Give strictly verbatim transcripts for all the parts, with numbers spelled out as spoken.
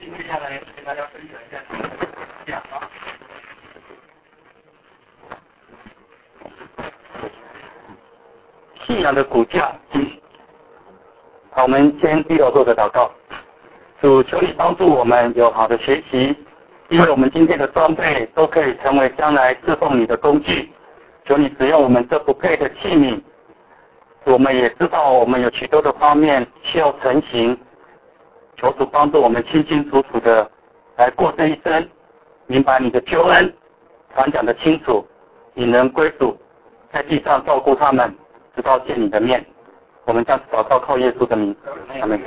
今天下来跟大家分享一下这样啊。信仰的骨架。好，我们先低头做个祷告。主，求你帮助我们有好的学习，因为我们今天的装备都可以成为将来侍奉你的工具。求你使用我们这不配的器皿。我们也知道我们有许多的方面需要成型，求主帮助我们清清楚楚的来过这一生，明白你的救恩，传讲的清楚，引人归主，在地上照顾他们，直到见你的面。我们将祷告靠耶稣的名，阿们。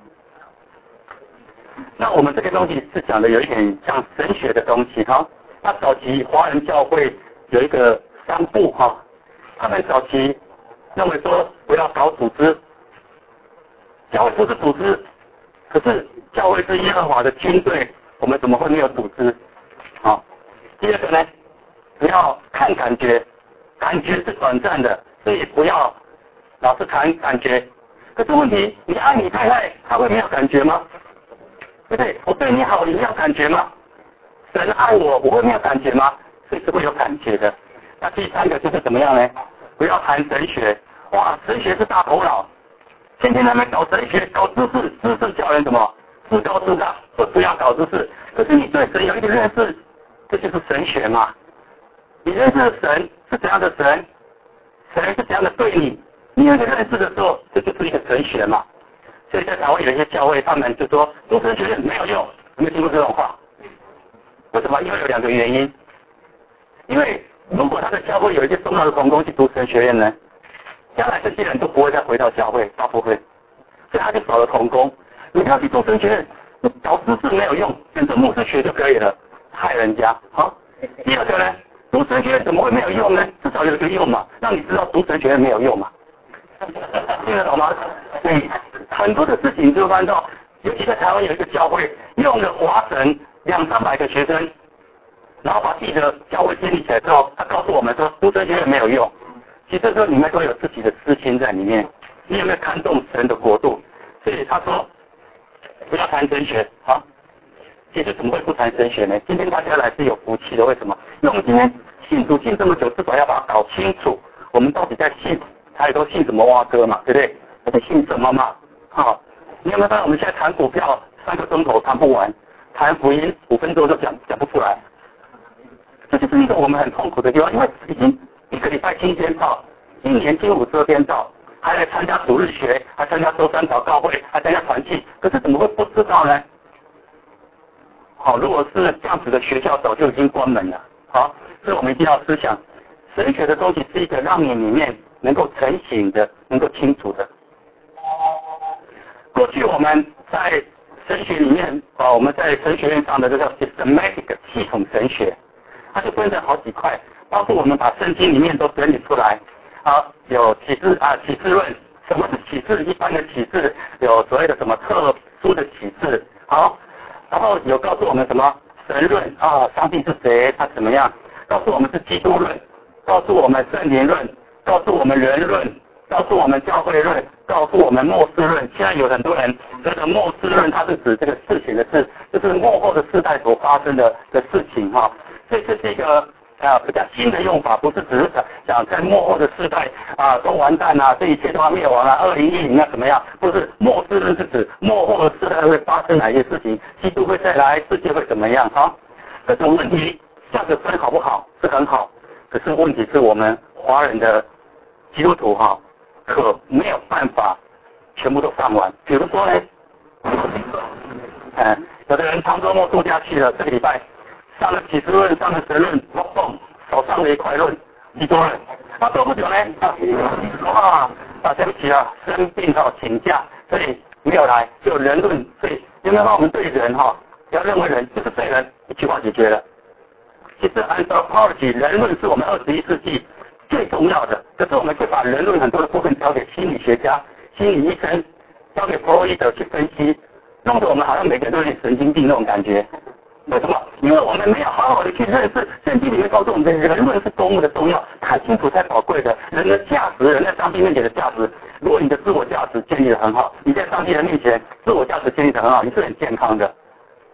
那我们这个东西是讲的有一点像神学的东西哈。那早期华人教会有一个三部哈，他们早期认为说不要搞组织，教会不是组织，可是教会是耶和华的军队，我们怎么会没有组织？好，第二个呢，不要看感觉，感觉是短暂的，所以不要老是谈感觉。可是问题，你爱你太太，她会没有感觉吗？对不对？我对你好，你没有感觉吗？神爱我，我会没有感觉吗？所以是会有感觉的。那第三个就是怎么样呢？不要谈神学，哇，神学是大头脑，天天在那边搞神学，搞知识，知识叫人什么？自高自大，不不要搞知识。可是你对神有一点认识，这就是神学嘛。你认识的神是怎样的神？神是怎样的对你？你有一个认识的时候，这就是一个神学嘛。所以在台湾有一些教会，他们就说读神学院没有用，有没有听过这种话？为什么？因为有两个原因。因为如果他的教会有一些重要的同工去读神学院呢，将来这些人都不会再回到教会，大不会，所以他就少了同工。你不要去读神学院，搞知识没有用，跟着牧师学就可以了，害人家。好，第二个呢，读神学院怎么会没有用呢？至少有一个用嘛，让你知道读神学院没有用嘛。听得懂吗？对，很多的事情就看到，尤其在台湾有一个教会，用了华神两三百个学生。然后把自己的教会建立起来之后，他告诉我们说，读神学院没有用。其实这里面都有自己的私心在里面。你有没有看重神的国度？所以他说，不要谈神学，好。其实怎么会不谈神学呢？今天大家来是有福气的，为什么？因为我们今天信主信这么久，至少要把它搞清楚，我们到底在信，还有都信什么蛙哥嘛，对不对？我在信什么嘛？好，你有没有发现我们现在谈股票三个钟头谈不完，谈福音五分钟就讲讲不出来？这就是一个我们很痛苦的地方，因为已经一个礼拜七天到，一年经五十二天到，还来参加主日学，还参加周三祷告会，还参加团契，可是怎么会不知道呢？好，如果是这样子的学校，早就已经关门了。好，所以我们一定要思想，神学的东西是一个让你里面能够成型的，能够清楚的。过去我们在神学里面啊，我们在神学院上的这个 systematic 系统神学。它就分成好几块，包括我们把圣经里面都整理出来，啊，有启示啊，启示论，什么是启示？一般的启示有所谓的什么特殊的启示，好，然后有告诉我们什么神论啊，上帝是谁，他怎么样？告诉我们是基督论，告诉我们圣灵论，告诉我们人论，告诉我们教会论，告诉我们末世论。现在有很多人这个末世论，它是指这个事情的事，就是末后的世代所发生的的事情哈。所以这是一个啊比较新的用法，不是只是讲讲在末后的世代啊都完蛋啊，这一切都要灭亡了，二零一零要怎么样？不是末世论是指末后的世代会发生哪些事情，基督会再来，世界会怎么样？哈，这种问题价值分好不好？是很好，可是问题是我们华人的基督徒哈，可没有办法全部都上完。比如说呢，嗯，有的人长周末度假去了，这个礼拜。上了启示论，上了神论，我蹦，手上了一块论，基督论。那多不久呢？啊，啊，对不起啊，生病哈，请假，所以没有来，就人论。所以有没有把我们对人哈，不要认为人就是对人，一句话解决了。其实 anthropology 人论是我们二十一世纪最重要的，可是我们却把人论很多的部分交给心理学家、心理医生，交给弗洛伊德去分析，弄得我们好像每个人都有点神经病那种感觉。为什么？因为我们没有好好的去认识圣经里面告诉我们的人论是多么的重要，太清楚太宝贵的。人的价值，人在上帝面前的价值，如果你的自我价值建立得很好，你在上帝的面前自我价值建立得很好，你是很健康的。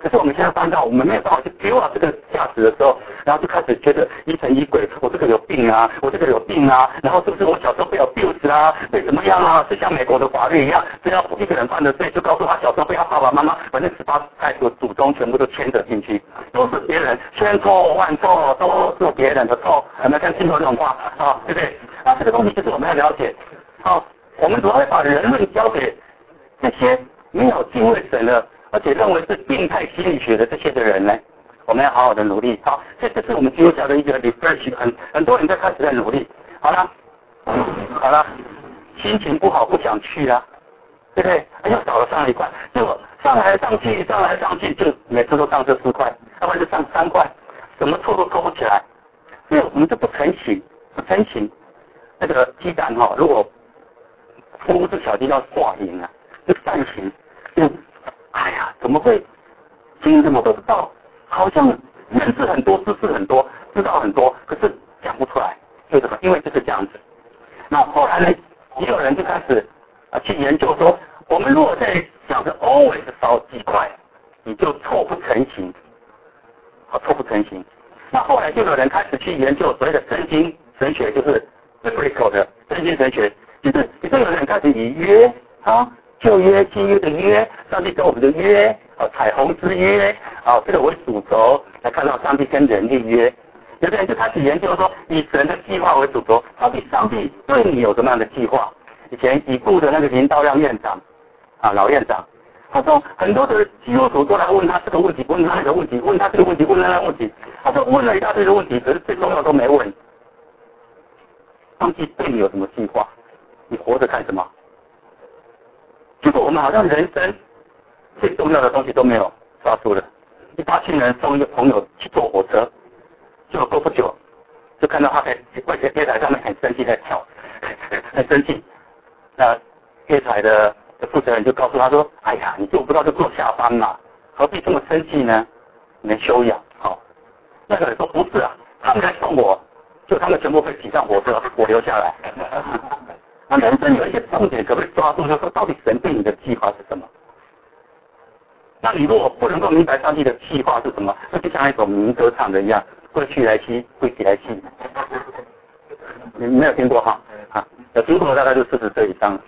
可是我们现在翻到，我们没有办法去丢啊这个价值的时候，然后就开始觉得疑神疑鬼，我这个有病啊，我这个有病啊，然后是不是我小时候被有 abuse 啊，被怎么样啊？是像美国的法律一样，只要一个人犯了罪，就告诉他小时候被他爸爸妈妈，反正十八代的祖宗全部都牵着进去，都是别人，千错万错都是别人的错，有没有看清楚这种话啊？对不对？那这个东西就是我们要了解，好，我们主要会把人论交给这些没有敬畏神的。而且认为是病态心理学的这些的人呢，我们要好好的努力。好，这这是我们基督教的一个 refresh， 很很多人在开始在努力。好了，好了，心情不好不想去啊，对不对？又少了上一块，结果上来上去上来上去，就每次都上这四块，要不然就上三块，什么错都扣不起来，所以我们就不成形，不成形。那个鸡蛋哈、哦，如果孵这小鸡要化形啊，就蛋形，就。哎呀，怎么会经这么多道？好像认识很多，知识很多，知道很多，可是讲不出来，为什么？因为就是这样子。那后来呢，也有人就开始啊去研究说，我们如果在想着 always 少几块，你就错不成形，好错不成形。那后来就有人开始去研究所谓的圣经神学，就是 biblical 的圣经神学，就是也就有人开始以约啊。旧约、新约的约，上帝跟我们的约，啊，彩虹之约，啊，这个为主轴来看到上帝跟人的约。有的人就开始研究说，以神的计划为主轴，到底上帝对你有什么样的计划？以前已故的那个林道亮院长，啊，老院长，他说很多的基督徒都来问他这个问题，问他那个问题，问他这个问题，问他那个问题。他说问了一大堆的问题，可是最重要都没问。上帝对你有什么计划？你活着干什么？结果我们好像人生最重要的东西都没有抓住了。一大群人送一个朋友去坐火车，结果过不久就看到他在外界月台上面很生气在跳，很生气。那月台的负责人就告诉他说：“哎呀，你做不到就坐下班嘛，何必这么生气呢？你能修养。”好，那个人说：“不是啊，他们来送我，就他们全部被挤上火车，我留下来。”那人生有一些重点，可不可以抓住？就是说，到底神对你的计划是什么？那你如果不能够明白上帝的计划是什么，那就像一首民歌唱的一样，归去来兮，归去来兮。你没有听过哈？啊，有听过的大概就四十岁以上。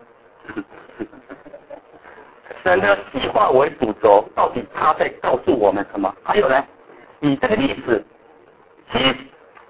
神的计划为主轴，到底他在告诉我们什么？还有呢，以这个历史 ，his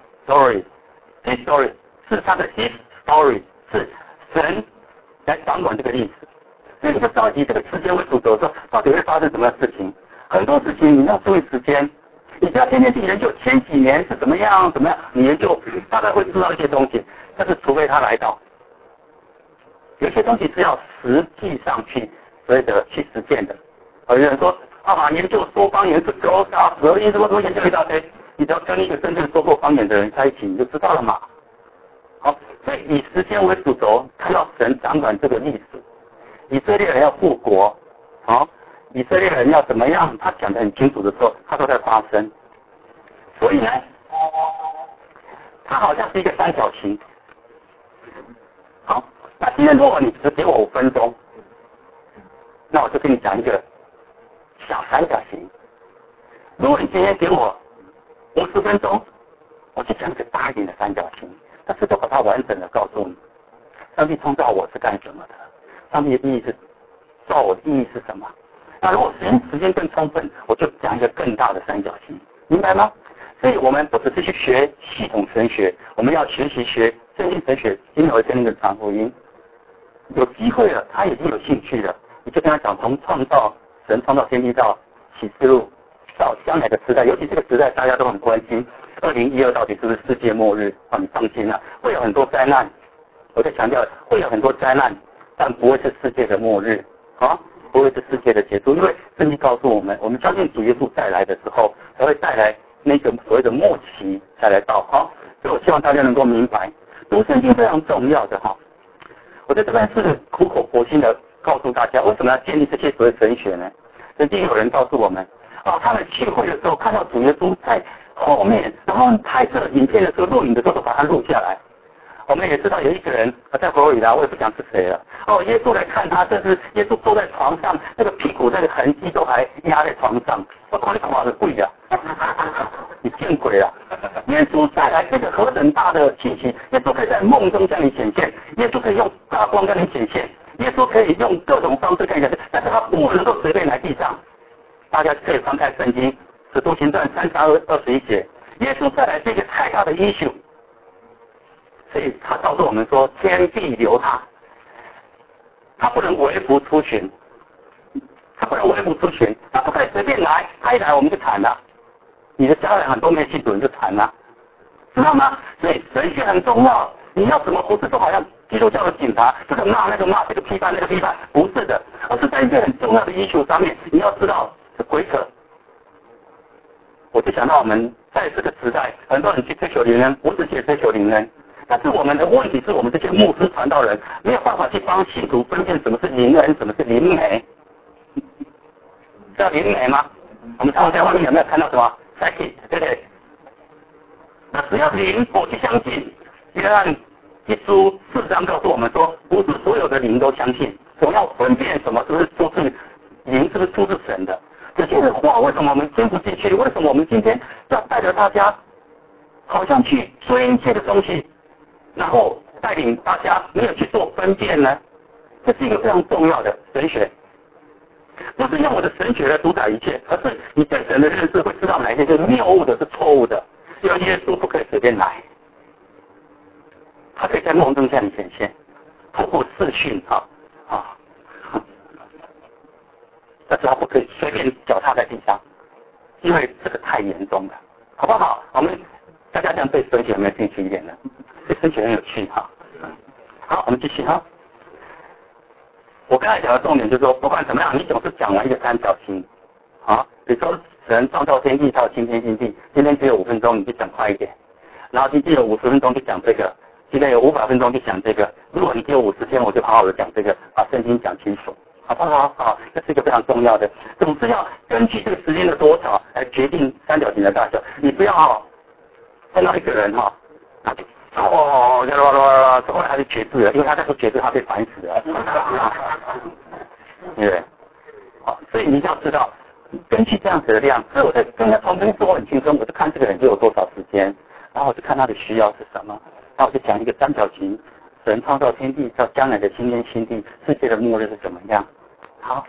story，his story 是他的 his story。是神来掌管这个历史，所以你就着急这个时间为主轴，说到底会发生什么样的事情？很多事情你要注意时间，你不要天天去研究前几年是怎么样怎么样，你研究大概会知道一些东西，但是除非他来到，有些东西是要实际上去所谓的去实践的。有人说啊，研究说方言是高大合一什么什么研究一大堆，你只要跟一个真正说过方言的人在一起，你就知道了嘛。好，所以以时间为主轴，看到神掌管这个历史。以色列人要复国，好，以色列人要怎么样？他讲得很清楚的时候，他都在发生。所以呢，它好像是一个三角形。好，那今天如果你只给我五分钟，那我就跟你讲一个小三角形。如果你今天给我五十分钟，我就讲一个大一点的三角形。但是都把它完整的告诉你，上帝创造我是干什么的？上帝的意义是，造我的意义是什么？那如果时间时间更充分，我就讲一个更大的三角形，明白吗？所以我们不只是去学系统神学，我们要学习学圣经神学，今天我跟那个传福音，有机会了，他已经有兴趣了，你就跟他讲从创造神创造天地到启示录到将来的时代，尤其这个时代大家都很关心。二零一二到底是不是世界末日？啊，你放心啊，会有很多灾难。我在强调，会有很多灾难，但不会是世界的末日，啊，不会是世界的结束。因为圣经告诉我们，我们相信主耶稣再来的时候，才会带来那个所谓的末期才来到。好，所以我希望大家能够明白，读圣经非常重要的哈。我在这边是苦口婆心的告诉大家，为什么要建立这些所谓神学呢？曾经有人告诉我们，啊，他们聚会的时候看到主耶稣在后面，然后拍摄影片的时候、录影的时候都把它录下来。 我们也知道有一个人在佛罗里达，我也不讲是谁了。哦，耶稣来看他，这是耶稣坐在床上，那个屁股那个痕迹都还压在床上。我靠，你垮的贵呀！你见鬼了！耶稣带来这个何等大的信息，耶稣可以在梦中向你显现，耶稣可以用大光跟你显现，耶稣可以用各种方式跟你显现，但是他不能够随便来地上。大家可以翻开圣经《使徒行传》三十二二十一节，耶稣带来这个太大的 issue， 所以他告诉我们说，天地留他，他不能微服出巡，他不能微服出巡，他不可以随便来，他一来我们就惨了，你的家人很多没信主你就惨了，知道吗？所以神学很重要，你要怎么不是都好像基督教的警察，这个骂那个骂，这个批判那个批判，不是的，而是在一个很重要的 issue 上面，你要知道规则。我就想到我们在这个时代，很多人去追求灵恩，不是去追求灵恩，但是我们的问题是我们这些牧师传道人没有办法去帮信徒分辨什么是灵恩，什么是灵媒。知道灵媒吗？我们常常在外面有没有看到什么 psychic， 对不对？那只要灵，我去相信。约翰一书四章告诉我们说，不是所有的灵都相信，总要分辨什么是不是出自灵，是不是出自神的。这些的话，为什么我们听不进去？为什么我们今天要带着大家，好像去追一切的东西，然后带领大家没有去做分辨呢？这是一个非常重要的神学，不是用我的神学来主宰一切，而是你对神的认识会知道哪一些是谬误的，是错误的。因为耶稣不可以随便来，他可以在梦中向你显现，透过视讯啊啊。但是他不可以随便脚踏在地上，因为这个太严重了，好不好？我们大家这样对神学有没有兴趣一点呢？对神学很有趣哈。好，我们继续哈。我刚才讲的重点就是说，不管怎么样，你总是讲完一个三角形，啊，比如说神创造天地，造新天新地，今天只有五分钟，你就讲快一点，然后今天有五十分钟就讲这个，今天有五百分钟就讲这个。如果你只有五十天，我就好好的讲这个，把圣经讲清楚。好不好？好，这是一个非常重要的。总是要根据这个时间的多少来决定三角形的大小。你不要哈，碰到一个人哈，他就哦，啦啦啦啦，后来他就绝志了，因为他在说绝志，他被烦死了。对不对？好，所以你一定要知道，根据这样子的量，所以我在跟他从跟说很轻松，我就看这个人就有多少时间，然后我就看他的需要是什么，然后我就讲一个三角形。神创造天地，到将来的新天新地，世界的末日是怎么样？好，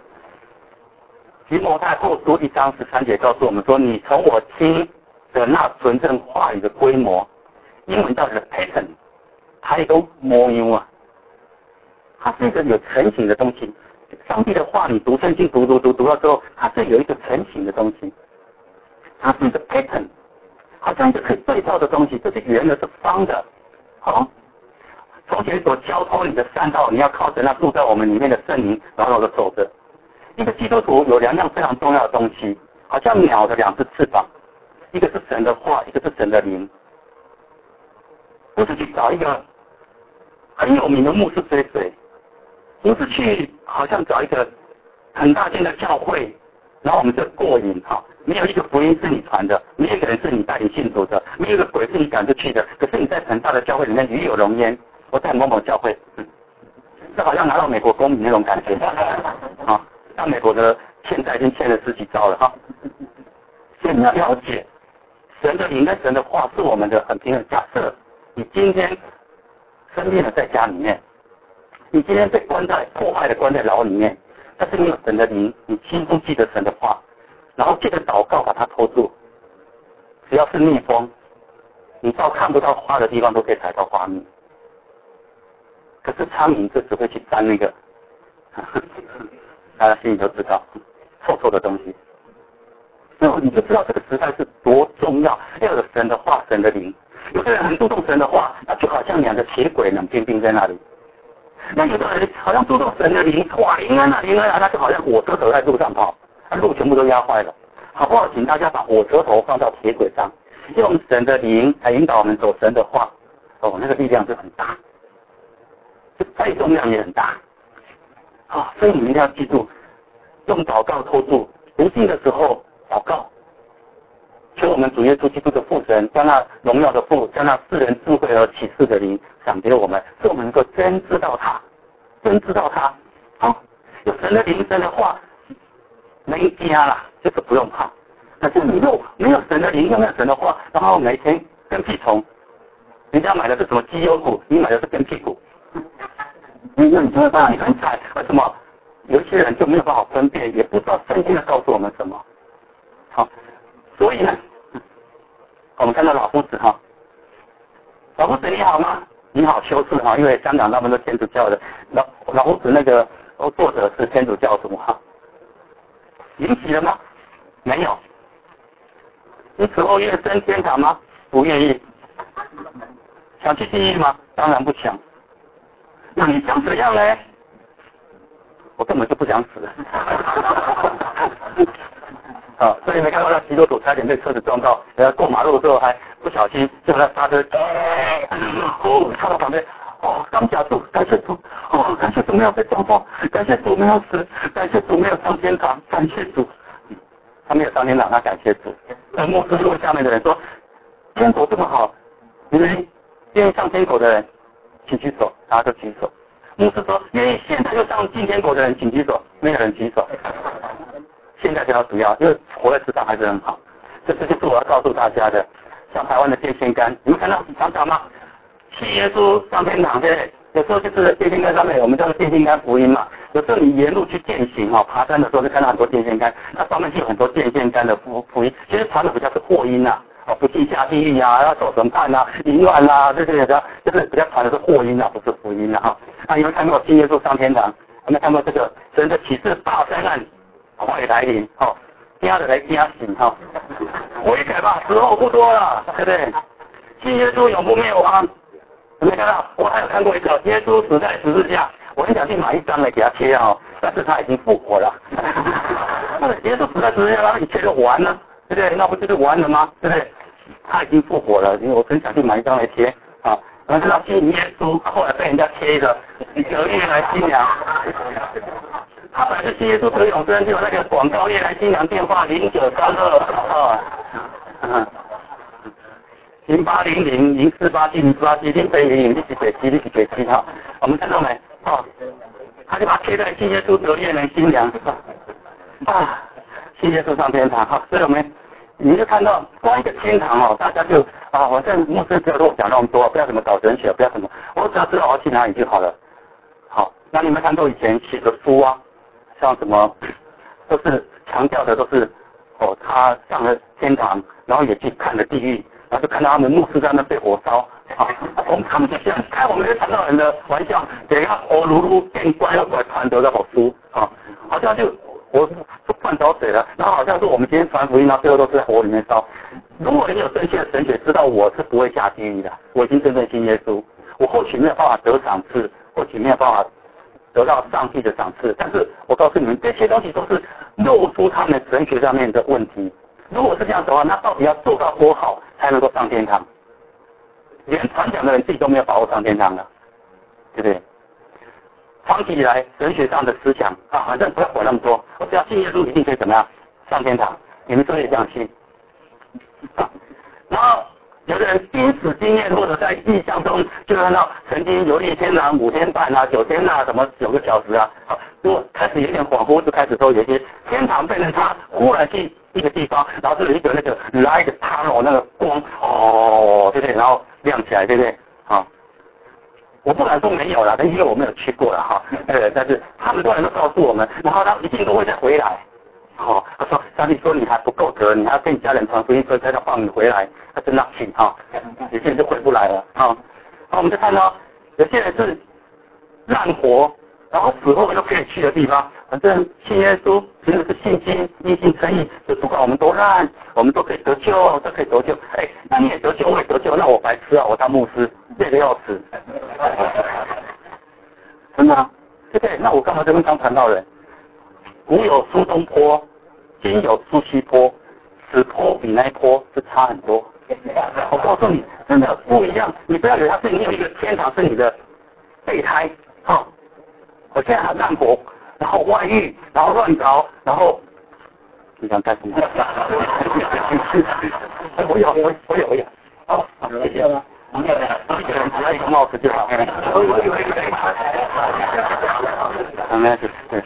提摩太后书一章十三节告诉我们说，你从我听的那纯正话语的规模，英文叫做 pattern， 它一个模样啊，它是一个有成型的东西。上帝的话，你读圣经读读读读到之后，它是有一个成型的东西，它是一个 pattern， 好像一个可以对照的东西，这是圆的，是方的，好。从前所交托你的善道，你要靠着那住在我们里面的圣灵，牢牢的守着。一个基督徒有两样非常重要的东西，好像鸟的两只翅膀，一个是神的话，一个是神的灵。不是去找一个很有名的牧师追随，不是去好像找一个很大间的教会，然后我们就过瘾哈。没有一个福音是你传的，没有一个人是你带领信主的，没有一个鬼是你赶出去的。可是你在很大的教会里面与有荣焉。我在某某教会，嗯，这好像拿到美国公民那种感觉啊！像美国的现在已经欠了十几招了哈。所以你要了解，神的灵跟神的话是我们的很平衡。假设你今天生病了在家里面，你今天被关在破坏的关在牢里面，但是你有神的灵，你心中记得神的话，然后借着祷告把它拖住。只要是蜜蜂，你到看不到花的地方都可以采到花蜜。可是苍蝇就只会去沾那个，大家心里都知道，臭臭的东西。最后你就知道这个时代是多重要，要有神的话、神的灵。有的人很注重神的话，那就好像两个铁轨冷冰冰在那里。那有的人好像注重神的灵，哇，灵恩啊灵恩啊，那就好像火车头在路上跑，那路全部都压坏了。好不好？请大家把火车头放到铁轨上，用神的灵来引导我们走神的话，哦，那个力量就很大。载重量也很大，啊，所以你们一定要记住，用祷告拖住，读经的时候祷告， 求我们主耶稣基督的父神，将那荣耀的父，将那世人智慧和启示的灵赏给我们，使我们能够真知道他，真知道他。好、哦，有神的灵，神的话，没家了，就是不用怕。但是你又没有神的灵，又没有神的话，然后每天跟屁虫，人家买的是什么绩优股，你买的是跟屁股，你你就会发现你很惨。为什么？有一些人就没有办法分辨，也不知道圣经在告诉我们什么。好，所以呢，我们看到老夫子哈，老夫子你好吗？你好，修士哈，因为香港他们都天主教的，老老夫子那个作者是天主教徒哈，允许了吗？没有。你此后愿升天堂吗？不愿意。想去地狱吗？当然不想。那你想怎样呢？我根本就不想死。啊，所以没看到那基督徒差点被车子撞到，然后过马路的时候还不小心就在刹车，哦，插到旁边，哦，刚夹住，感谢主，哦，感谢主没有被撞到，感谢主没有死，感谢主没有上天堂，感谢主。他没有上天堂，他感谢主。那牧师就问下面的人说：“天国这么好，你们愿意上天国的人，请举手。”大家都举手。牧师说：“愿意现在就上进天国的人，请举手。”没有人举手。现在比较主要，因为活在世上还是很好。这这就是我要告诉大家的。像台湾的电线杆，你们看到常常吗？信耶稣上天堂，对不对？有时候就是电线杆上面，我们叫做电线杆福音嘛。有时候你沿路去践行哦，爬山的时候就看到很多电线杆，那上面就有很多电线杆的福福音。其实传的比较是祸音呐、啊，哦，不信下地狱啊，要走审判啊，淫乱啊，这些的，就是比较传的是祸音啊，不是福音啊。哈，那你们看到信耶稣上天堂，有没有看到这个神的启示大灾难快来临？哦，惊的来惊醒哈，悔改吧，时候不多了，对不对？信耶稣永不灭亡。有没有看到？我还有看过一个耶稣死在十字架，我很想去买一张来给他贴哦，但是他已经复活了。那耶稣死在十字架，他一切就完了，对不对？那不就是完了吗？对不对？他已经复活了，因为我很想去买一张来贴啊。然后知道信耶稣，后来被人家贴一个得月来新娘。他本来是信耶稣得永生，就有那个广告夜来新娘电话零九三二啊。嗯零八零零零四八七零四八七零北零零六七九七六七九七哈，我们看到没？哦，他就把它贴在信耶稣得月人新娘啊，信耶稣上天堂哈，所以我们你就看到光一个天堂哦，大家就啊，我在牧师不要跟我讲那么多，不要怎么搞神学，不要什么，我只要知道我要去哪里就好了。好，那你们看到以前写的书啊，像什么都是强调的都是哦，他上了天堂，然后也去看了地狱。然后就看到他们牧师在那被火烧，啊，我们他们就想开我们这传道人的玩笑，给他火炉炉变乖了，怪传得的好书，啊，好像就我就换着水了，然后好像是我们今天传福音，然后最后都是在火里面烧。如果你有正确的神学，知道我是不会下地狱的，我已经真正信耶稣，我或许没有办法得赏赐，或许没有办法得到上帝的赏赐，但是我告诉你们，这些东西都是露出他们神学上面的问题。如果是这样的话，那到底要做到多好才能够上天堂？连传讲的人自己都没有把握上天堂了，对不对？长期以来神学上的思想啊，反正不要管那么多，我只要信耶稣一定可以怎么样上天堂？你们都也这样信？啊，然后有的人濒死经验或者在意象中就看到曾经游历天堂五天半啊、九天啊、什么九个小时啊，好，如果开始有点恍惚，就开始说有些天堂变成他忽然去一个地方，然后这里一个那个 light tunnel 那个光哦，对不对？然后亮起来，对不对？好，我不敢说没有啦，因为我没有去过了哈。呃，但是他们多人都告诉我们，然后他一定都会再回来。好、哦，他说上帝说你还不够格，你还要跟你家人传福音，所以才要放你回来。他真的请哈，有些人就回不来了啊。好，我们就看到有些人是烂活，然后死后又可以去的地方。反正信耶稣其实是信心、因信称义，就不管我们多烂，我们都可以得救，都可以得救。哎，那你也得救，我也得救，那我白痴啊！我当牧师累得要死，真的啊，对不对？那我干嘛这边当传道人？古有苏东坡，今有苏西坡，此坡比那坡是差很多。我告诉你，真的不一样。你不要以为他是你有一个天堂是你的备胎，哈、哦！我现在很烂薄。然后外遇，然后乱搞，然后你想干什么？我有，我我有，我有。好，谢谢吗？一个人，一个人只要一个帽子就好。我我有一个。啊，没事，对。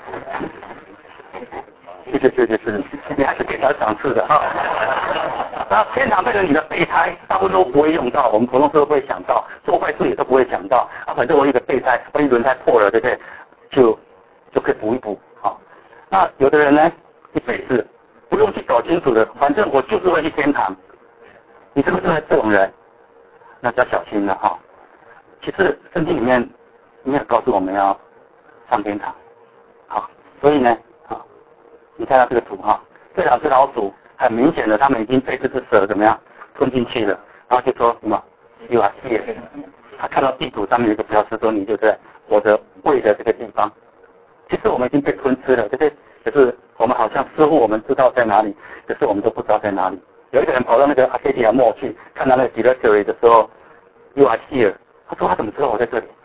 是是是是是，你还是给他赏赐的啊。那天堂对着你的备胎，大部分都不会用到，我们普通车不会想到，做坏事也都不会想到。啊，反正我一个备胎，万一轮胎破了，对不对？就就可以补一补。好，那有的人呢，一辈子不用去搞清楚的，反正我就是会去天堂。你是不是这种人？那就要小心了哈。其实圣经里面没有告诉我们要上天堂。好，所以呢。你看到这个图哈，这两只老鼠很明显的，它们已经被这只蛇怎么样吞进去了，然后就说什么有啊是，他看到地图上面有一个标识说你就在我的胃的这个地方，其实我们已经被吞吃了，对不对？可是我们好像似乎我们知道在哪里，可是我们都不知道在哪里。有一个人跑到那个阿卡迪亚莫去看到那个 directory 的时候 ，You are here， 他说他怎么知道我在这里？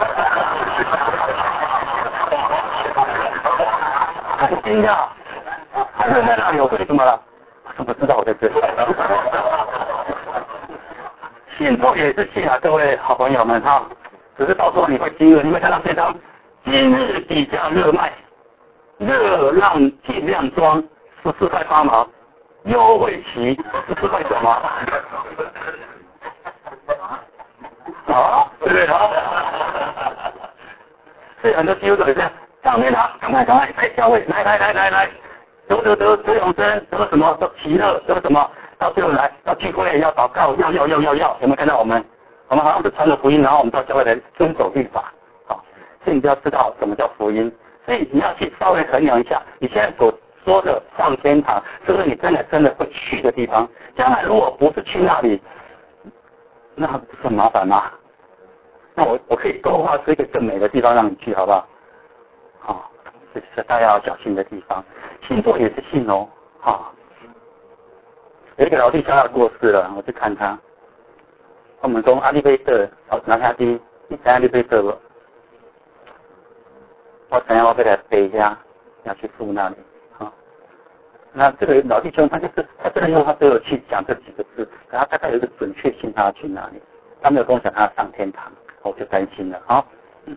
很惊讶。他认在那里，我说你怎么了？他怎么知道我在这里？信托也是信啊，各位好朋友们哈。只是到时候你会惊愕，你会看到这张今日底价热卖，热浪尽量装十四块八毛，优惠期十四块九毛。啊，对不对啊？所以很多基督徒也这样，上天堂，赶快赶快来教会，来来来来来。得得得得永生，得什么得喜乐，得什么，到最后来要聚会要祷告，要要要要要，有没有看到我们？我们好像是传了福音，然后我们到教会来遵守律法，好，所以你就要知道什么叫福音。所以你要去稍微衡量一下，你现在所说的上天堂，是不是你真的真的会去的地方？将来如果不是去那里，那不是很麻烦吗？那我我可以勾画出一个更美的地方让你去，好不好？好。这是大家要小心的地方。星座也是信哦，哈、哦。有一个老弟家要过世了，我去看他。我们从阿里贝特，哦，拿下去，你在阿里贝特不？我想要我给他背一下，要去住那里，哈、哦。那这个老弟兄他就是他这个时候他都有去讲这几个字，可他大概有一个准确性他要去哪里，他没有跟我讲他要上天堂，我就担心了，好、哦。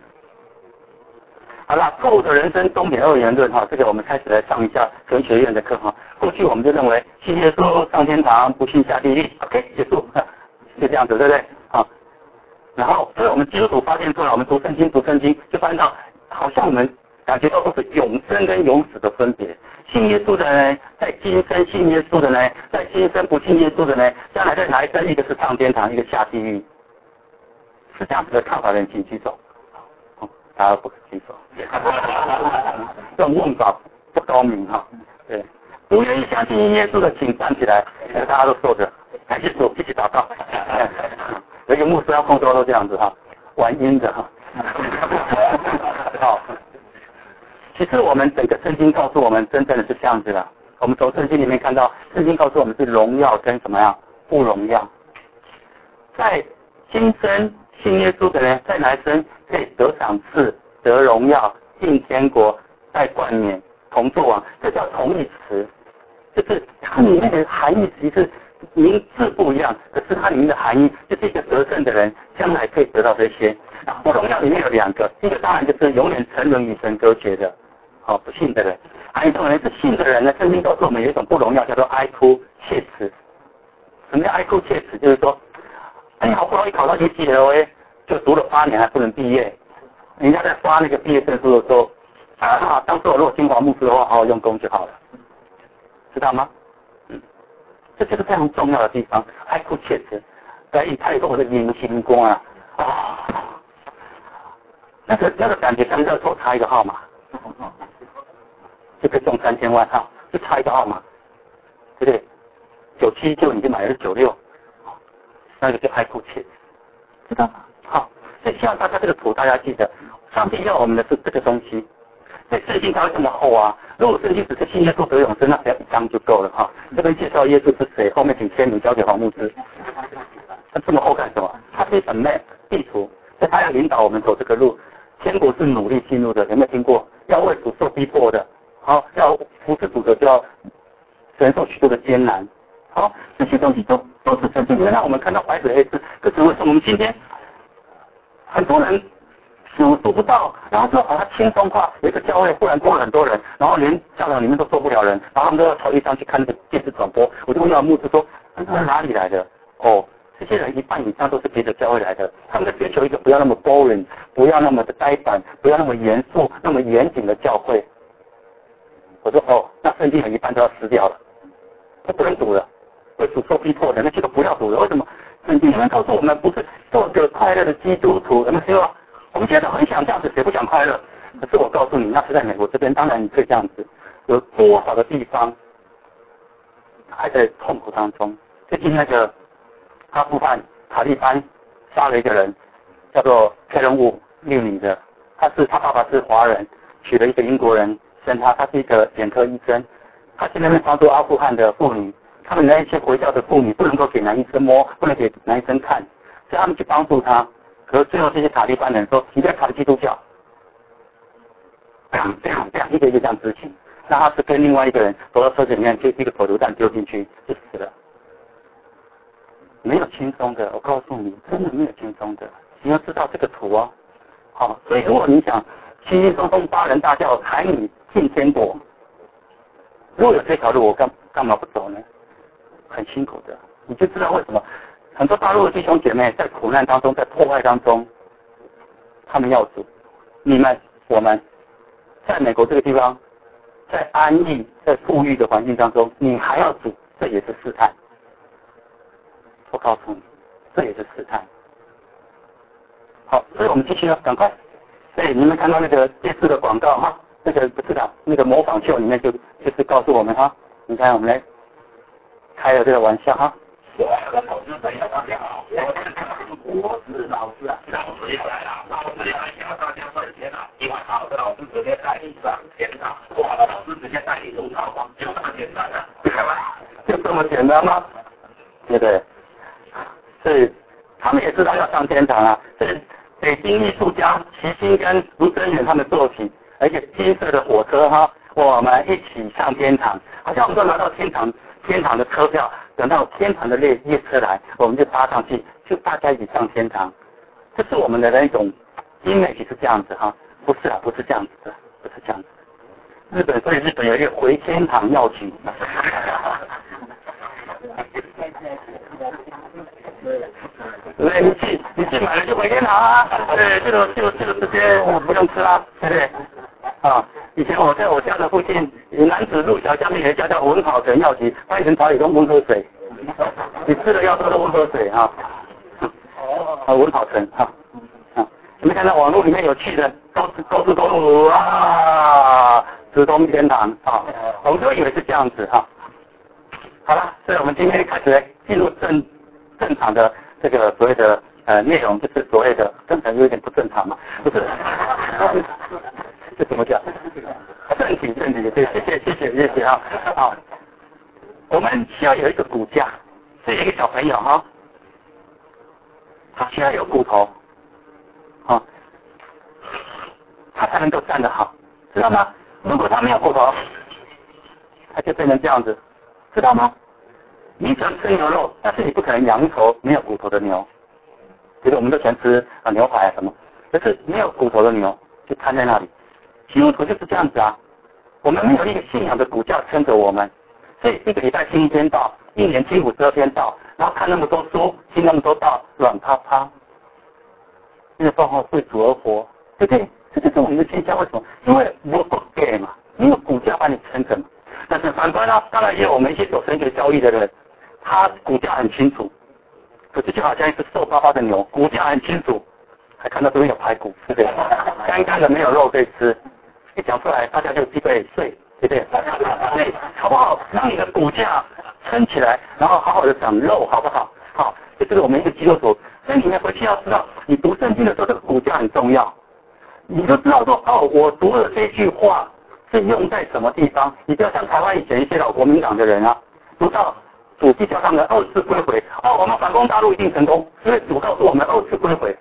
好了，错误的人生东北二元论哈，这个我们开始来上一下神学院的课哈。过去我们就认为信耶稣上天堂，不信下地狱 ，OK 结束，就这样子，对不对？好，然后所以我们基督徒发现出来，我们读圣经读圣经，就发现到好像我们感觉到都是永生跟永死的分别。信耶稣的呢，在今生信耶稣的呢，在今生不信耶稣的呢，将来在哪一生一个是上天堂，一个下地狱，是这样子的看法的人请举手。大家不可举手，这种问法不高明哈。对，不愿意相信耶稣的，请站起来，大家都坐着，感谢主，一起祷告。有一个牧师要控制都这样子哈，玩阴的哈。好，其实我们整个圣经告诉我们，真正的是这样子的。我们从圣经里面看到，圣经告诉我们是荣耀跟什么样不荣耀，在今生信耶稣的人，在来生可以得赏赐、得荣耀、进天国、带冠冕、同作王，这叫同义词。就是它里面的含义其实名字不一样，可是它里面的含义就是一个得胜的人将来可以得到这些。那不荣耀里面有两个，一个当然就是永远沉沦与神隔绝的，好、哦、不信的人；还有一种人是信的人呢，圣经告诉我们有一种不荣耀叫做哀哭切齿。什么叫哀哭切齿？就是说。哎，好不容易考到 U C L A， 就读了八年还不能毕业。人家在发那个毕业证书的时候，啊，当时我如果清华牧师的话，好好用功就好了，知道吗？嗯，这就是非常重要的地方，哀哭切齿。所以他有个我的隐形光啊，啊，那个那个感觉像热头差一个号码，就可以中三千万哈，就差一个号码，对不对？九七就已经买的是九六。那个就哀哭切齿，知道吗？好，所以希望大家这个图大家记得，上帝要我们的是这个东西。所以圣经才会这么厚啊！如果圣经只是信耶稣得永生，那只要一章就够了哈。这边介绍耶稣是谁，后面请签名交给黄牧师。那这么厚干什么？它是一本 map 地图，所以他要引导我们走这个路。天国是努力进入的，有没有听过？要为主受逼迫的， 好，要服侍主的就要承受许多的艰难。好，这些东西都都是圣经里面让我们看到白纸黑字。可是为什么我们今天很多人数数不到，然后说把它轻松化，有一个教会忽然多了很多人，然后连教堂里面都坐不了人，然后他们都要朝一上去看那个电视转播。我就问到牧师说：“那是哪里来的？”哦，这些人一半以上都是别的教会来的，他们在追求一个不要那么 boring， 不要那么的呆板，不要那么严肃、那么严谨的教会。我说：“哦，那圣经有一半都要撕掉了，他不能读了。”会主受逼迫的，那这个不要读了。为什么？圣经里面告诉我们，不是做个快乐的基督徒，有没有听到？我们现在很想这样子，谁不想快乐？可是我告诉你，那是在美国这边，当然你可以这样子。有多少的地方还在痛苦当中？最近那个阿富汗塔利班杀了一个人，叫做佩伦伍六女的，他是他爸爸是华人，娶了一个英国人生他，他是一个眼科医生，他在那边帮助阿富汗的妇女。他们那一些回教的妇女不能够给男医生摸，不能给男医生看，所以他们去帮助他。可是最后这些塔利班人说：“你不要传基督教。”这样这样这样，一个一个这样执行。那他是跟另外一个人走到车子里面，就一个手榴弹丢进去就死了。没有轻松的，我告诉你，真的没有轻松的。你要知道这个图哦。好，所以如果你想轻轻松松八人大教喊你进天国，如果有这条路，我干干嘛不走呢？很辛苦的，你就知道为什么很多大陆的弟兄姐妹在苦难当中，在破坏当中，他们要主。你们、我们，在美国这个地方，在安逸、在富裕的环境当中，你还要主，这也是试探。我告诉你，这也是试探。好，所以我们继续了，赶快。对，你们看到那个电视的广告哈，那个不是的，那个模仿秀里面就就是告诉我们哈，你看我们来。开了这个玩笑哈！所有的投资朋友大家好，我是老师啊，老师又来了，老师要来教大家赚钱了，因为好的老师直接带你上天堂，不好的老师直接带你入牢房，就这么简单了，明白吗？就这么简单吗？对不对？所以他们也知道要上天堂啊。这北京艺术家齐心跟卢真远他们作品，而且金色的火车哈，我们一起上天堂，好像我们都拿到天堂。天堂的车票，等到天堂的列列车来，我们就搭上去，就大家一起上天堂。这是我们的那种 image 是这样子哈，不是啊，不是这样子的，不是这样子。日本所以日本有一个回天堂要举。对，你去你去买了就回天堂啊，对，这个就这个直接不用吃啦，对不对？啊，以前我在我家的附近，男子路小下面有一家叫文好城药局，翻译成台语叫温和水，你吃了要喝的温和水哈。啊，文好城哈，啊，你们看到网络里面有去的高速高速公路啊，直通天堂啊，我们都以为是这样子哈。好了，所以我们今天开始进入正正常的这个所谓的呃内容，就是所谓的正常有点不正常嘛，不是？这怎么讲？正题正题，对，谢谢谢谢谢谢哈。好，我们需要有一个骨架，这一个小朋友哈，他需要有骨头，啊，他才能够站得好，知道吗？如果他没有骨头，他就变成这样子，知道吗？你喜欢吃牛肉，但是你不可能养一头没有骨头的牛。比如我们都喜欢吃啊牛排啊什么，可是没有骨头的牛就瘫在那里。基督徒就是这样子啊，我们没有一个信仰的骨架撑着我们，所以一个礼拜听一天道，一年听五十二天道，然后看那么多书，听那么多道，软趴趴，因为包括为主而活，对不对？这就是我们的现象。为什么？因为我不给嘛，没有骨架把你撑着嘛。但是反观呢，当然也有我们一些走神学交易的人，他骨架很清楚，可是就好像一只瘦巴巴的牛，骨架很清楚，还看到这边有排骨，对不对？干干的没有肉可以吃。一讲出来，大家就必备睡，对不对？所以好不好？让你的骨架撑起来，然后好好的长肉，好不好？好，这是我们一个基督徒。所以你们回去要知道，你读圣经的时候，这个骨架很重要。你就知道说，哦，我读了这句话是用在什么地方。你不要像台湾以前一些老国民党的人啊，读到主地教他们二次归回，哦，我们反攻大陆一定成功，因为主告诉我们二次归回。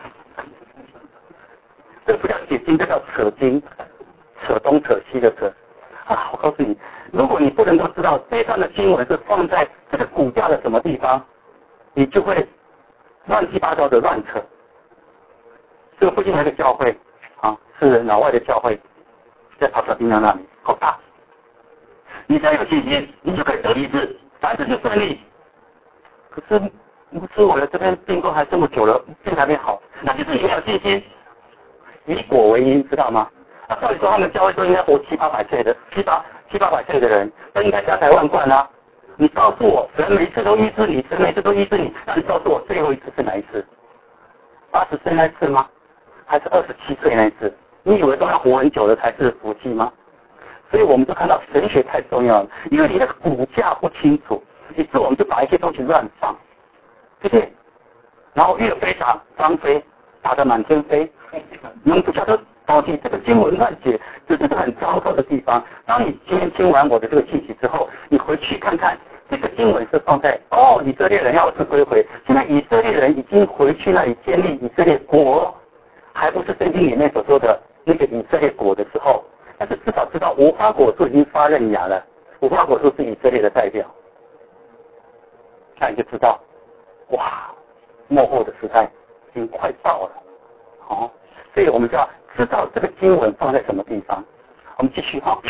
这不叫解经，这叫扯经，扯东扯西的扯。 啊，我告诉你，如果你不能够知道这段的经文是放在这个骨架的什么地方，你就会乱七八糟的乱扯。这个附近有一个教会啊，是老外的教会，在跑车冰凉那里，好大。你只要有信心，你就可以得医治，凡事就顺利。可是不是我的这边病都还这么久了，病还没好，那就是你没有信心。以果为因，知道吗？那照理说他们教会都应该活七八百岁的，七八七八百岁的人，都应该家财万贯啊。你告诉我，神每一次都医治你，神每一次都医治你，那你告诉我最后一次是哪一次？八十岁那一次吗？还是二十七岁那一次？你以为都要活很久的才是福气吗？所以我们就看到神学太重要了，因为你那个骨架不清楚，以致我们就把一些东西乱放，对不对？然后越飞打张飞，打得满天飞，你们不晓得到底这个经文乱解，这就是很糟糕的地方。当你今天听完我的这个信息之后，你回去看看这个经文是放在哦，以色列人要是归回，现在以色列人已经回去那里建立以色列国，还不是圣经里面所说的那个以色列国的时候，但是至少知道无花果树已经发嫩芽了，无花果树是以色列的代表，那你就知道，哇，末后的时代已经快到了，哦，所以我们就要知道这个经文放在什么地方。我们继续哈，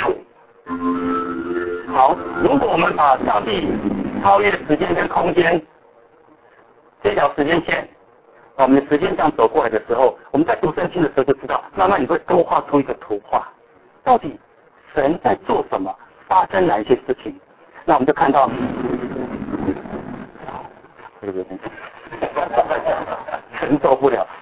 好，如果我们把上帝超越时间跟空间这条时间线，我们的时间这样走过来的时候，我们在读圣经的时候就知道，慢慢你会勾画出一个图画，到底神在做什么，发生哪一些事情。那我们就看到，承受不了。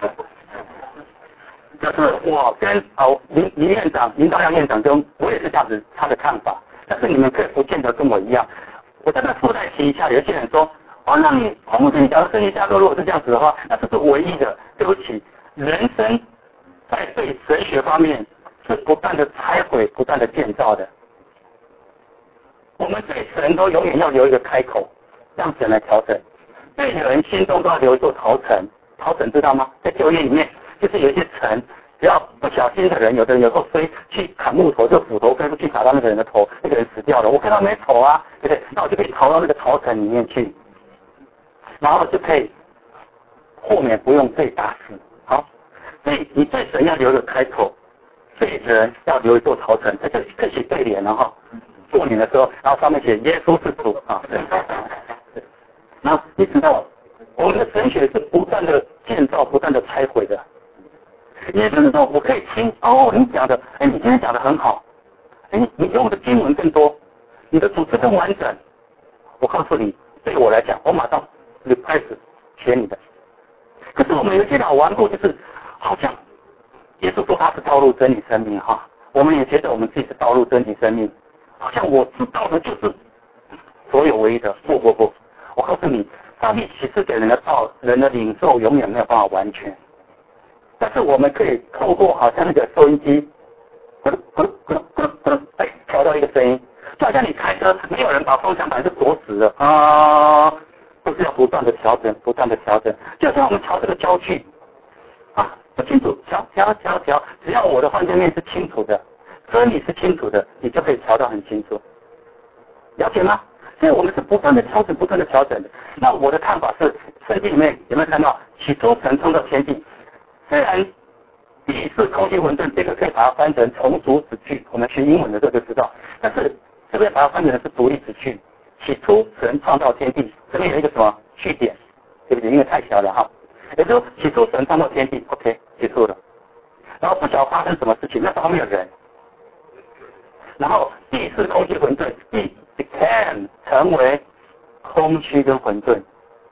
就是我跟哦林林院长、林道阳院长跟我也是这样子他的看法，但是你们可以不见得跟我一样。我在这附带提一下，有些人说，哦，那你黄牧师你讲的圣经架构如果是这样子的话，那这是唯一的。对不起，人生在对神学方面是不断的拆毁、不断的建造的。我们对神都永远要留一个开口，让神来调整。对人心中都要留一座陶城，陶城知道吗？在旧约里面。就是有一些尘，只要不小心的人，有的人有时候飞去砍木头，这斧头飞出去打到那个人的头，那个人死掉了。我看到没头啊，对不对？那我就可以逃到那个陶城里面去，然后就可以豁免不用被打死。好，所以你对神要留一个开口，对人要留一座陶城，在这里可以写对联了哈。过年的时候，然后上面写耶稣是主啊。然后你知道我们的神学是不断的建造、不断的拆毁的。也就是说，我可以听哦，你讲的，哎，你今天讲的很好，哎，你用的经文更多，你的组织更完整。我告诉你，对我来讲，我马上就开始学你的。可是我们有些老顽固，就是好像耶稣说他是道路、真理、生命哈，我们也觉得我们自己是道路、真理、生命，好像我知道的就是所有唯一的。不不不，我告诉你。上帝启示给人的道，人的领受永远没有办法完全。但是我们可以透过好像那个收音机，咕噜咕噜咕噜咕噜咕噜，哎，调到一个声音，就好像你开车，没有人把方向盘是锁死的啊，都是要不断的调整，不断的调整。就像我们调这个焦距啊，不清楚，调调调调，只要我的幻灯面是清楚的，真理是清楚的，你就可以调到很清楚，了解吗？所以我们是不断的调整，不断的调整的。那我的看法是，圣经里面有没有看到起初神创造天地？虽然地是空气混沌，这个可以把它翻成从主子句，我们学英文的时候就知道。但是这边把它翻成的是独立子句，起初神创造天地，这边有一个什么句点，对不对？因为太小了哈。也就是说起初神创造天地 ，OK， 结束了。然后不晓得发生什么事情，那时候没有人。然后地是空气混沌，地became 成为空虚跟混沌。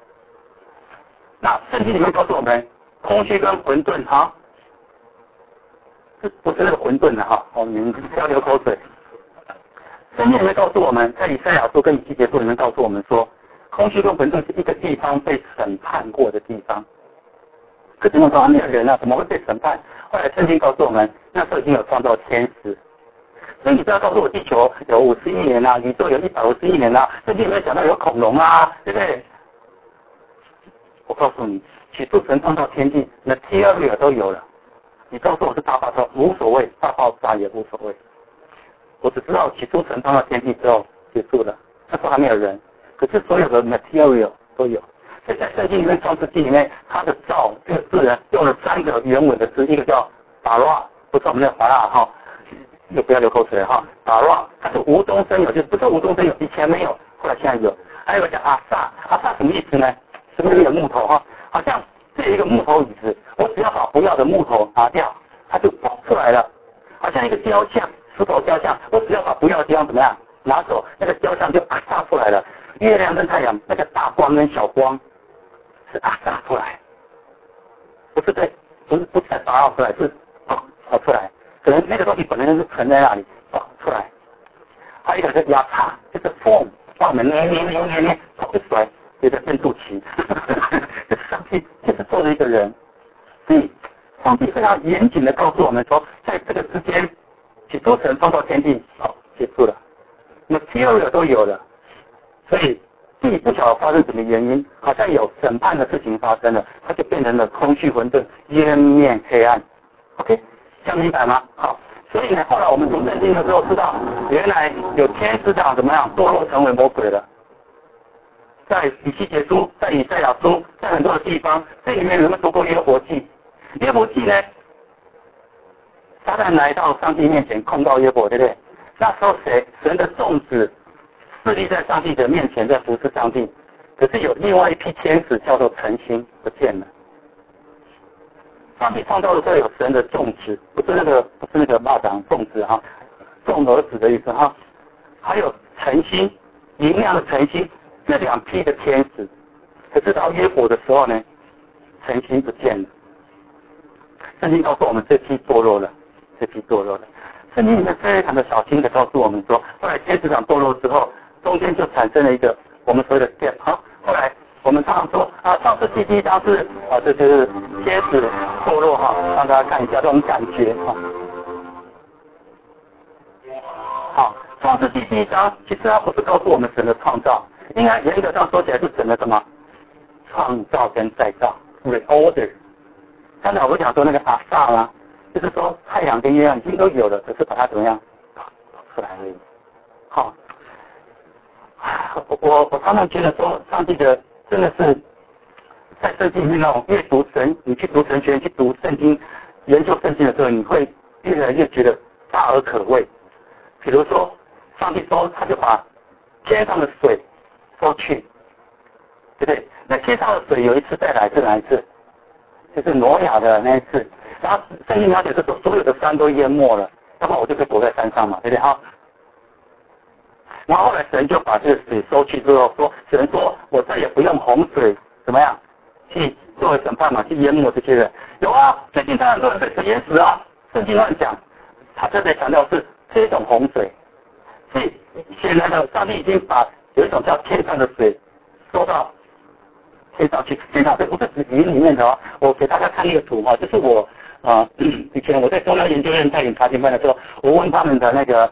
那圣经里面告诉我们，空虚跟混沌哈，这不是那个混沌的哈，哦，你们不要流口水。圣经里面告诉我们，在以赛亚书跟以西结书里面告诉我们说，空虚跟混沌是一个地方被审判过的地方。可是那时候还没有人啊，怎么会被审判？后来圣经告诉我们，那时候已经有创造天使。所以你不要告诉我地球有五十亿年啊，宇宙有一百五十亿年啊，圣经有没有讲到有恐龙啊，对不对？我告诉你，起初神创造天地，那第二个都有了。你告诉我是大爆炸无所谓，大爆炸也无所谓。 我只知道起初神创造天地之后结束了，那时候还没有人，可是所有的 material 都有。所以在圣经里面，创世纪里面，它的造这个字呢，用了三个原文的字，一个叫打拉，不是我们的法拉哈，又不要流口水哈，打拉，它是无中生有，就是不是无中生有，以前没有，后来现在有。还有一个叫阿萨，阿萨什么意思呢？是不是一个木头哈？好像这一个木头椅子，我只要把不要的木头拿掉，它就跑出来了。好像一个雕像，石头雕像，我只要把不要的地方怎么样拿走，那个雕像就阿萨出来了。月亮跟太阳那个大光跟小光是阿萨出来，不是对，不是不是在打出来，是跑跑出来。可能那个东西本来就是存在那里，跑出来。还有一个是压差，就是 form。把我们捏捏捏捏捏跑不出来，觉得变肚脐。这上帝就是做了一个人，所以上帝非常严谨的告诉我们说，在这个之间，起初神创造天地，好结束了，material都有了，所以地不晓得发生什么原因，好像有审判的事情发生了，它就变成了空虚混沌、渊面黑暗。OK， 这样明白吗？好。所以呢，后来我们读圣经的时候知道，原来有天使长怎么样堕落成为魔鬼了。在以西结书、在以赛亚书、在很多的地方，这里面有没有读过约伯记？约伯记呢，撒旦来到上帝面前控告约伯，对不对？那时候谁？神的众子侍立在上帝的面前，在服侍上帝。可是有另外一批天使叫做晨星不见了。上帝创造的时候有神的种子，不是那个不是那个蚂蚱种子哈，种儿子的意思哈。还有晨星，明亮的晨星，这两批的天使。可是到约伯的时候呢，晨星不见了。圣经告诉我们这批堕落了，这批堕落了。圣经里面非常的小心的告诉我们说，后来天使长堕落之后，中间就产生了一个我们所谓的 gap 哈。后来我们常常说啊，创世纪第一章是啊，这就是天使堕落哈，让大家看一下这种感觉哈。好，创世纪第一章其实它不是告诉我们神的创造，应该严格上说起来是神的什么创造跟再造 reorder。刚才我讲说那个阿萨啦，就是说太阳跟月亮已经都有了，可是把它怎么样搞出来而已。好，我我我常常觉得说上帝的。真的是在圣经里面那种阅读神，你去读神学、去读圣经、研究圣经的时候，你会越来越觉得大而可畏。比如说，上帝说，他就把天上的水收去，对不对？那天上的水有一次再来是哪一次？就是挪亚的那一次。然后圣经描写是说，所有的山都淹没了，要不然我就可以躲在山上嘛，对不对？好。然后后来神就把这个水收去之后说，神说我再也不用洪水怎么样去作为审判嘛，去淹没这些人。有啊，最近他很多人被水淹死啊，圣经乱讲，他特别强调是这种洪水。所以显然的，上帝已经把有一种叫天上的水收到天上去，天上这不是指云里面的哦。我给大家看一个图哈，就是我啊、呃、以前我在中央研究院带领查经班的时候，我问他们的那个。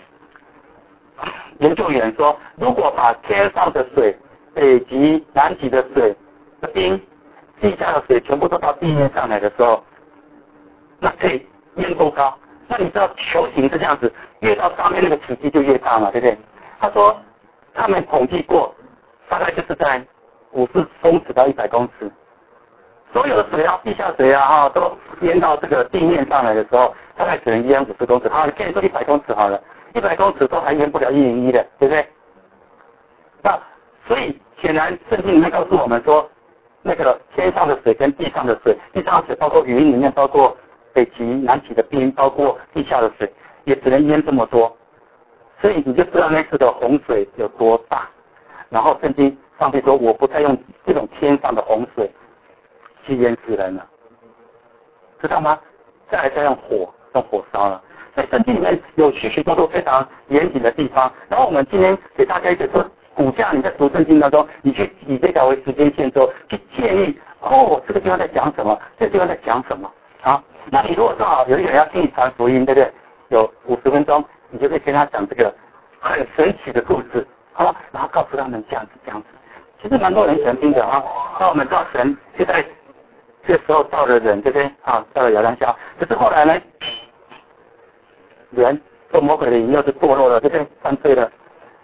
研究员说，如果把天上的水、北极、南极的水、的冰、地下的水全部都到地面上来的时候，那可以淹多高？那你知道球形是这样子，越到上面那个体积就越大嘛，对不对？他说，他们统计过，大概就是在五十公尺到一百公尺，所有的水啊、地下水啊哈，都淹到这个地面上来的时候，大概只能淹五十公尺。好，你可以说一百公尺好了。一百公尺都还淹不了一零一的，对不对？那所以显然圣经里面告诉我们说，那个天上的水跟地上的水，地上的水包括云里面，包括北极、南极的冰，包括地下的水，也只能淹这么多。所以你就知道那次的洪水有多大。然后圣经上帝说，我不再用这种天上的洪水去淹死人了，知道吗？再来再用火，用火烧了。在圣经里面有许许多多非常严谨的地方，然后我们今天给大家一个说，骨架你在读圣经当中，你去以这条为时间线之后，去建议哦，这个地方在讲什么，这个地方在讲什么啊？那你如果正好有一个人要听你传福音，对不对？有五十分钟，你就可以跟他讲这个很神奇的故事，好，然后告诉他们这样子这样子。其实蛮多人喜欢听的啊。那我们知道神就在这时候造了人，对不对？啊，造了亚当夏娃，可是后来呢？人受魔鬼的引诱是堕落了，对不对？犯罪了。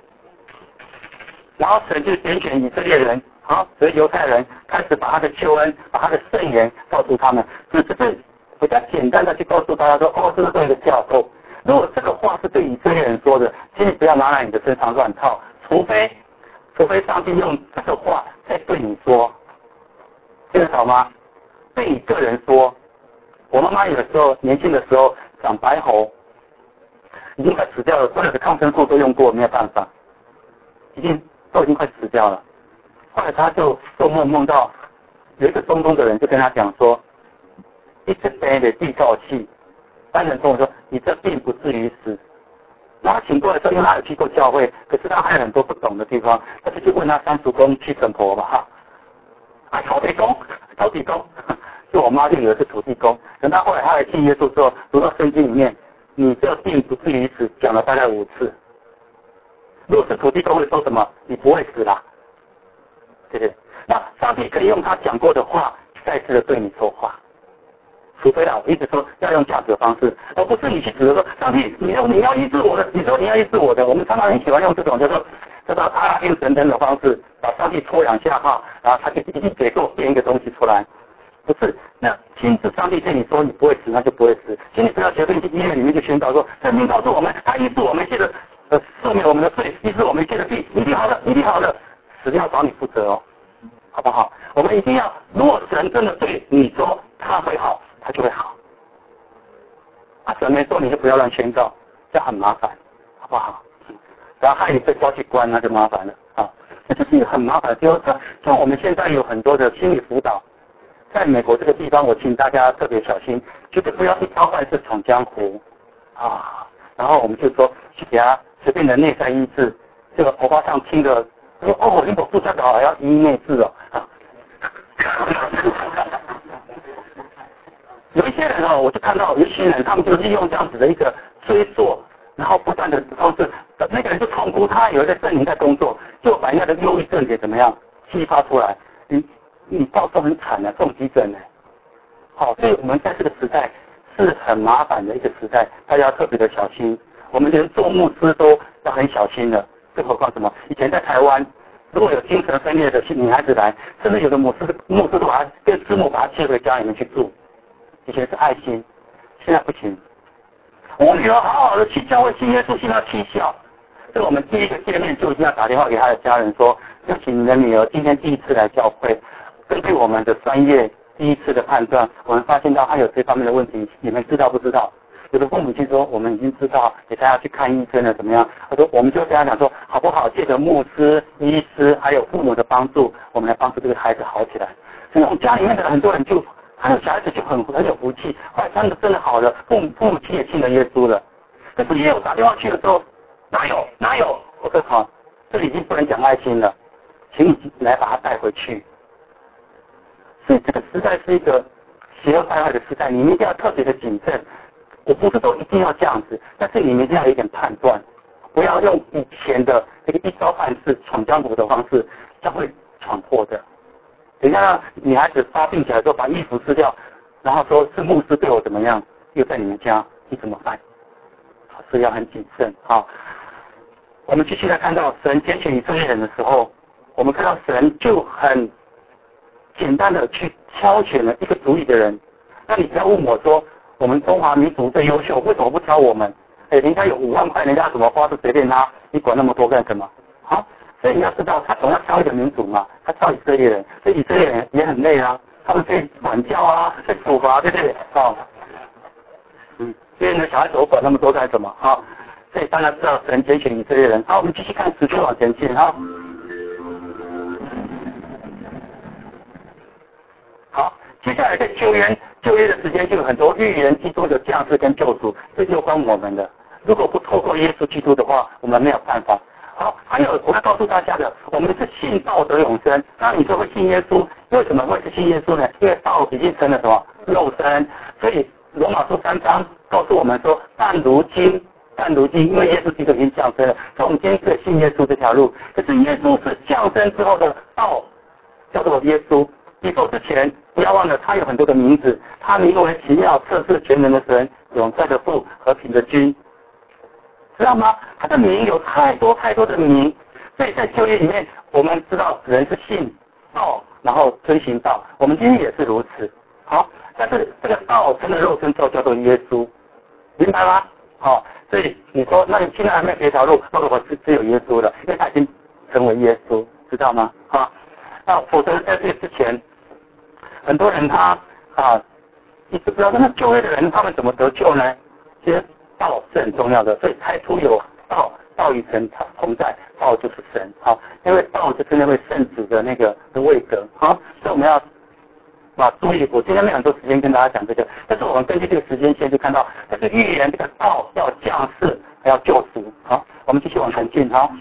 然后神就拣选以色列人，好，所以犹太人开始把他的救恩、把他的圣言告诉他们，只是比较简单的去告诉大家说，哦，这是对一个架构。如果这个话是对以色列人说的，请你不要拿来你的身上乱套，除非除非上帝用这个话在对你说，听得懂吗？对你个人说。我妈妈有的时候年轻的时候长白喉，已经快死掉了，所有的抗生素都用过，没有办法，已经都已经快死掉了。后来她就做梦梦到有一个中东的人就跟她讲说，一直背的地告气，班人跟我说你这病不至于死。然后请过来之后，因为他有去过教会，可是他还有很多不懂的地方，他就去问他三叔公去神婆吧哈，啊土地公，土地公。就我妈就以为是土地公，等到后来她来信耶稣之后，读到圣经里面，你这病不至于死，讲了大概五次。如果是土地公会说什么？你不会死啦，对不对？那上帝可以用他讲过的话，再次的对你说话。除非啊，我一直说要用价值的方式，而不是你去指责说上帝，你要你要医治我的，你说你要医治我的，我们常常很喜欢用这种叫做叫做阿拉丁神灯的方式，把上帝拖两下哈，然后他就一给给我变一个东西出来。不是，那亲自上帝对你说你不会死，那就不会死。请你不要随便去医院里面就宣告说，圣经告诉我们，他医治我们一切的呃赦免我们的罪，医治我们一切的病，一定好的，一定好的，死掉找你负责哦，好不好？我们一定要，如果神真的对你说他会好，他就会好。啊，神没说你就不要乱宣告，这样很麻烦，好不好？然后害你被抓去关，那就麻烦了啊。那这是一个很麻烦的地方。像像我们现在有很多的心理辅导。在美国这个地方，我请大家特别小心，绝对不要一招半式闯江湖啊！然后我们就说去给他随便的内在医治，这个头发上听的说哦，你我不知道还要医内治哦啊！有一些人哦，我就看到有一些人，他们就利用这样子的一个追溯，然后不断的方式，那个人就痛哭，他以为在森林在工作，就把人家的忧郁症给怎么样激发出来。你你到时候很惨的，送急诊呢。好，所以我们在这个时代是很麻烦的一个时代，大家要特别的小心。我们连做牧师都要很小心的，更何况什么？以前在台湾，如果有精神分裂的女孩子来，甚至有的牧师牧师都把她跟师母把她接回家里面去住。以前是爱心，现在不行。我女儿好好的去教会信耶稣，信到七孝。所以我们第一个见面就一定要打电话给她的家人说，要请你的女儿今天第一次来教会。根据我们的专业第一次的判断，我们发现到他有这方面的问题，你们知道不知道？有的父母亲说我们已经知道，给大家去看医生了，怎么样？他说我们就跟他讲说，好不好？借着牧师、医师还有父母的帮助，我们来帮助这个孩子好起来。所以我们家里面的很多人就，他的小孩子就很很有福气，后来真的真的好了，父母父母亲也信了耶稣了。可是也有打电话去的时候，哪有哪有？我说好，这里已经不能讲爱心了，请你来把他带回去。所以这个时代是一个邪恶败坏的时代，你们一定要特别的谨慎。我不是说一定要这样子，但是你们一定要有一点判断，不要用以前的那个一招半式闯江湖的方式，将会闯祸的。等一下女孩子发病起来之后，把衣服撕掉，然后说是牧师对我怎么样，又在你们家，你怎么办？所以要很谨慎。好，我们继续来看到神拣选以色列人的时候，我们看到神就很简单的去挑选了一个族裔的人。那你不要问我说，我们中华民族最优秀，为什么不挑我们？哎，人家有五万块，人家怎么花都随便他，你管那么多干什么？好，所以你要知道，他总要挑一个民族嘛，他挑以色列人，所以以色列人也很累啊，他们被管教啊，被处罚，对不对？哦，嗯，所以呢，小孩子我管那么多干什么？好，所以大家知道神拣选以色列人。好，我们继续看，持续往前进。好。好，接下来在旧约旧约的时间就有很多预言基督的降世跟救赎，这就关我们的。如果不透过耶稣基督的话，我们没有办法。好，还有我要告诉大家的，我们是信道得永生。那你说会信耶稣，为什么会是信耶稣呢？因为道已经成了什么肉身，所以罗马书三章告诉我们说，但如今但如今因为耶稣基督已经降生了，所以我们今天是信耶稣这条路。可是耶稣是降生之后的道，叫做耶稣。宇宙之前，不要忘了，他有很多的名字，他名为奇妙、测试全能的神、永在的父、和平的君。 知道吗？他的名有太多太多的名，所以在旧约里面，我们知道人是信道，然后遵行道，我们今天也是如此。好，但是这个道成了肉身之后叫做耶稣，明白吗？好，所以你说，那你现在还没有别条路，那我只只有耶稣了，因为他已经成为耶稣，知道吗？啊，那否则在这之前，很多人他啊，一直不知道那旧约的人他们怎么得救呢？其实道是很重要的，所以太初有道，道与神同在，道就是神。好，因为道就是那位圣子的那个的位格。好，所以我们要啊注意，我今天没有很多时间跟大家讲这个，但是我们根据这个时间线就看到，这个预言这个道要降世，还要救赎。好，我们继续往前进。好。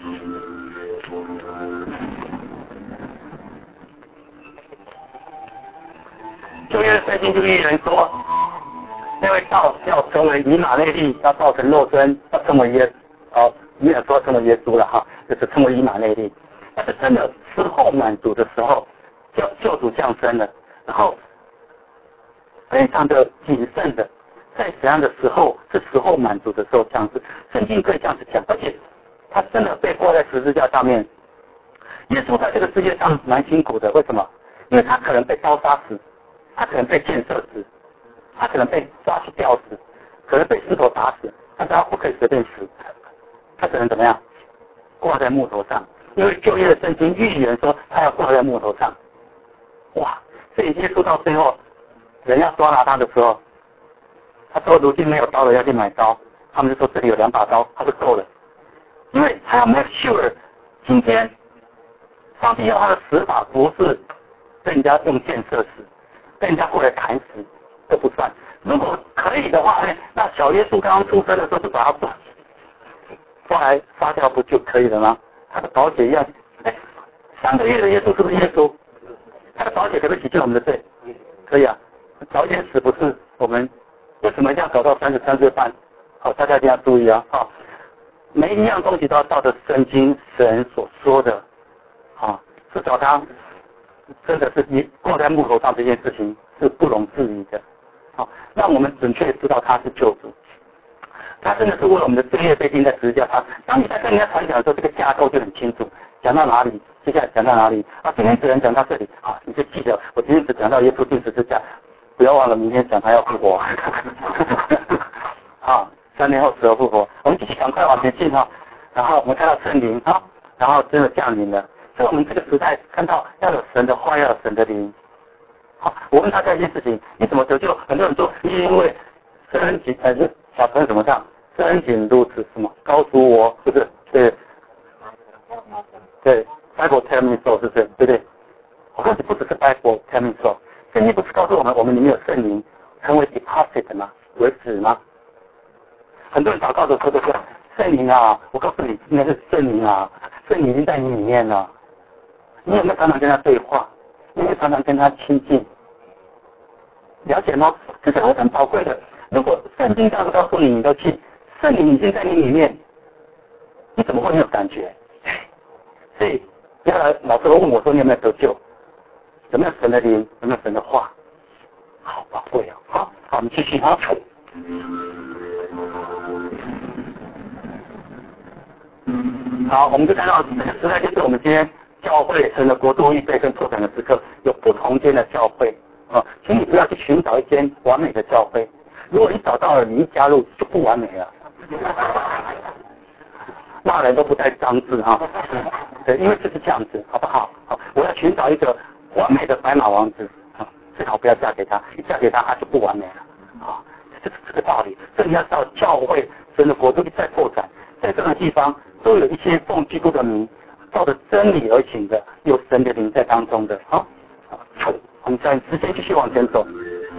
旧约圣经就预言说，那位道要成为以马内利，要造成肉身，要成为耶，哦，没有说成为耶稣了哈，就是成为以马内利。但是真的时候满足的时候，救救主降生了，然后非常的谨慎的，在怎样的时候是时候满足的时候降世，圣经可以这样子讲，而且他真的被挂在十字架上面。耶稣在这个世界上蛮辛苦的，为什么？因为他可能被刀杀死，他可能被箭射死，他可能被抓去吊死，可能被石头打死，但是他不可以随便死，他只能怎么样？挂在木头上，因为旧约的圣经预言说他要挂在木头上。哇！所以耶稣到最后，人要抓拿他的时候，他说如今没有刀了，要去买刀。他们就说这里有两把刀，他就够了，因为他要 make sure 今天上帝要他的死法不是被人家用箭射死，被人家过来砍死都不算。如果可以的话呢，那小耶稣刚刚出生的时候就把他抓来杀掉不就可以了吗？他的宝血一样，哎，三个月的耶稣是不是耶稣？他的宝血可不可以洗净我们的罪？可以啊。早一点死不是我们为什么一定要走到三十三岁半？好，大家一定要注意啊！好，每一样东西都要照着圣经神所说的，啊，是找他真的是你挂在木头上这件事情是不容置疑的。好，让我们准确知道他是救主，他真的是为了我们的罪孽被钉在十字架上。当你在跟人家传讲的时候，这个架构就很清楚，讲到哪里，接下来讲到哪里啊？今天只能讲到这里啊，你就记得我今天只讲到耶稣钉十字架，不要忘了明天讲他要复活。好，三年后死而复活，我们继续赶快往前进哈。然后我们看到圣灵啊，然后真的降临了。所以我们这个时代看到要有神的话，要有神的灵。好，我问大家一件事情，你怎么得救？很多人说因为圣经，呃，小朋友怎么唱？圣经如此什么？告诉我，是不是？对，对 ，Bible tell me so， 是不是？对不对？我告诉你，不只是 Bible tell me so， 圣经不是告诉我们，我们里面有圣灵，成为 deposit 吗？为止吗？很多人祷告的时候都说圣灵啊，我告诉你，应该是圣灵啊，圣灵已经在你里面了。你有没有常常跟他对话？你有没有常常跟他亲近？了解吗？这是很宝贵的。如果圣经这样告诉你，你都去，圣灵已经在你里面，你怎么会没有感觉？所以，不要来老师问我说你有没有得救？有没有神的灵？有没有神的话？好宝贵啊！好，好，我们继续啊。好，我们就看到这个时代就是我们今天教会成了国度预备跟拓展的时刻，有不同间的教会啊，请你不要去寻找一间完美的教会，如果你找到了，你一加入就不完美了，骂人都不带脏字哈，对，因为就是这样子，好不好？好，我要寻找一个完美的白马王子啊，最好不要嫁给他，一嫁给他他就不完美了啊，这是这个道理。所以你要知道教会神的国度一再拓展，在这个地方都有一些奉基督的名，照着真理而行的，有神的灵在当中的。好，好，我们再直接继续往前走。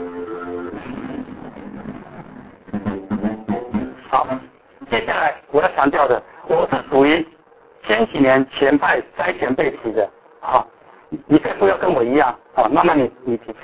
好，接下来我要强调的，我是属于千禧年前派筛选被提的。好，你可以不要跟我一样。好，慢慢你你提。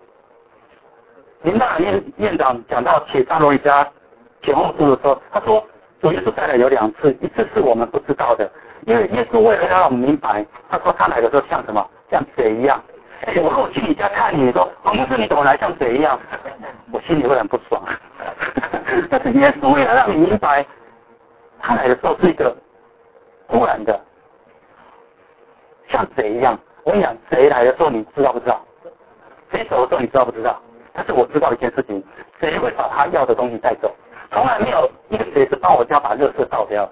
林大院院长讲到铁沙罗尼迦前后书的时候，他说主耶稣再来有两次，一次是我们不知道的，因为耶稣为了让我们明白，他说他来的时候像什么？像水一样。哎，我如果去你家看你，你说黄牧师你怎么来像水一样？我心里会很不爽。但是耶稣为了让你明白， 他来的时候是一个突然的，像贼一样。我跟你讲，贼来的时候你知道不知道？贼走的时候你知道不知道？但是我知道一件事情，贼会把他要的东西带走，从来没有一个贼是帮我家把垃圾倒掉。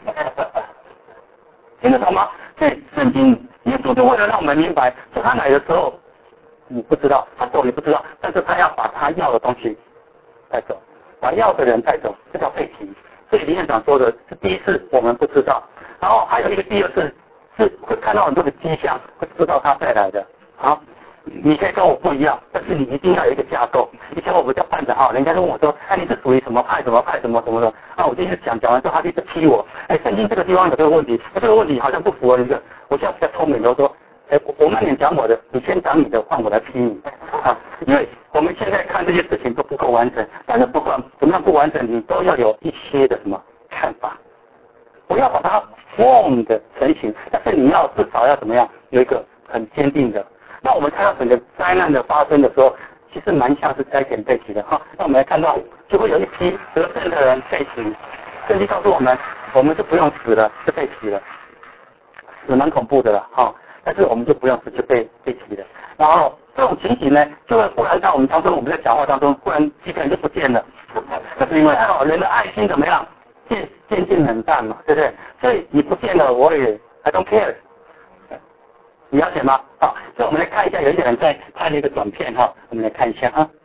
听得懂吗？所以圣经耶稣就为了让我们明白，说他来的时候你不知道，他走你不知道，但是他要把他要的东西带走，把要的人带走，这叫被提。所以林院长说的是第一次我们不知道，然后还有一个第二次是会看到很多的迹象，会知道他再来的。好，你可以跟我不一样，但是你一定要有一个架构。以前我们叫班长啊，人家就问我说，哎，你是属于什么派什么派什么什么的啊？我今天讲讲完之后，他就批我，哎，圣经这个地方有这个问题，那这个问题好像不符合你的。我现在比较聪明，我说，哎，我我慢点讲我的，你先讲你的，换我来批你啊。因为我们现在看这些事情都不够完整，但是不管怎么样不完整，你都要有一些的什么看法，不要把它 form 的成型，但是你要至少要怎么样，有一个很坚定的。那我们看到整个灾难的发生的时候，其实蛮像是灾前被提的哈。那我们来看到，就会有一批得胜的人被提。圣经告诉我们，我们是不用死了，是被提了，死蛮恐怖的了哈。但是我们就不用死，就被被提了。然后这种情形呢，就会忽然在我们当中，我们在讲话当中，忽然几个人就不见了。那是因为哦，人的爱心怎么样，渐渐渐冷淡嘛，对不对？所以你不见了，我也 I don't care。你了解吗？好，所以我们来看一下，有一个人在拍了一个短片哈，我们来看一下啊。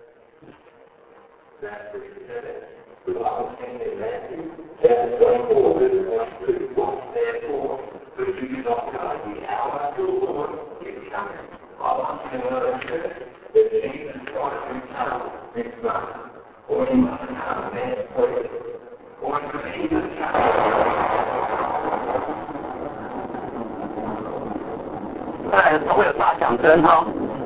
再来，它会有大响声哈。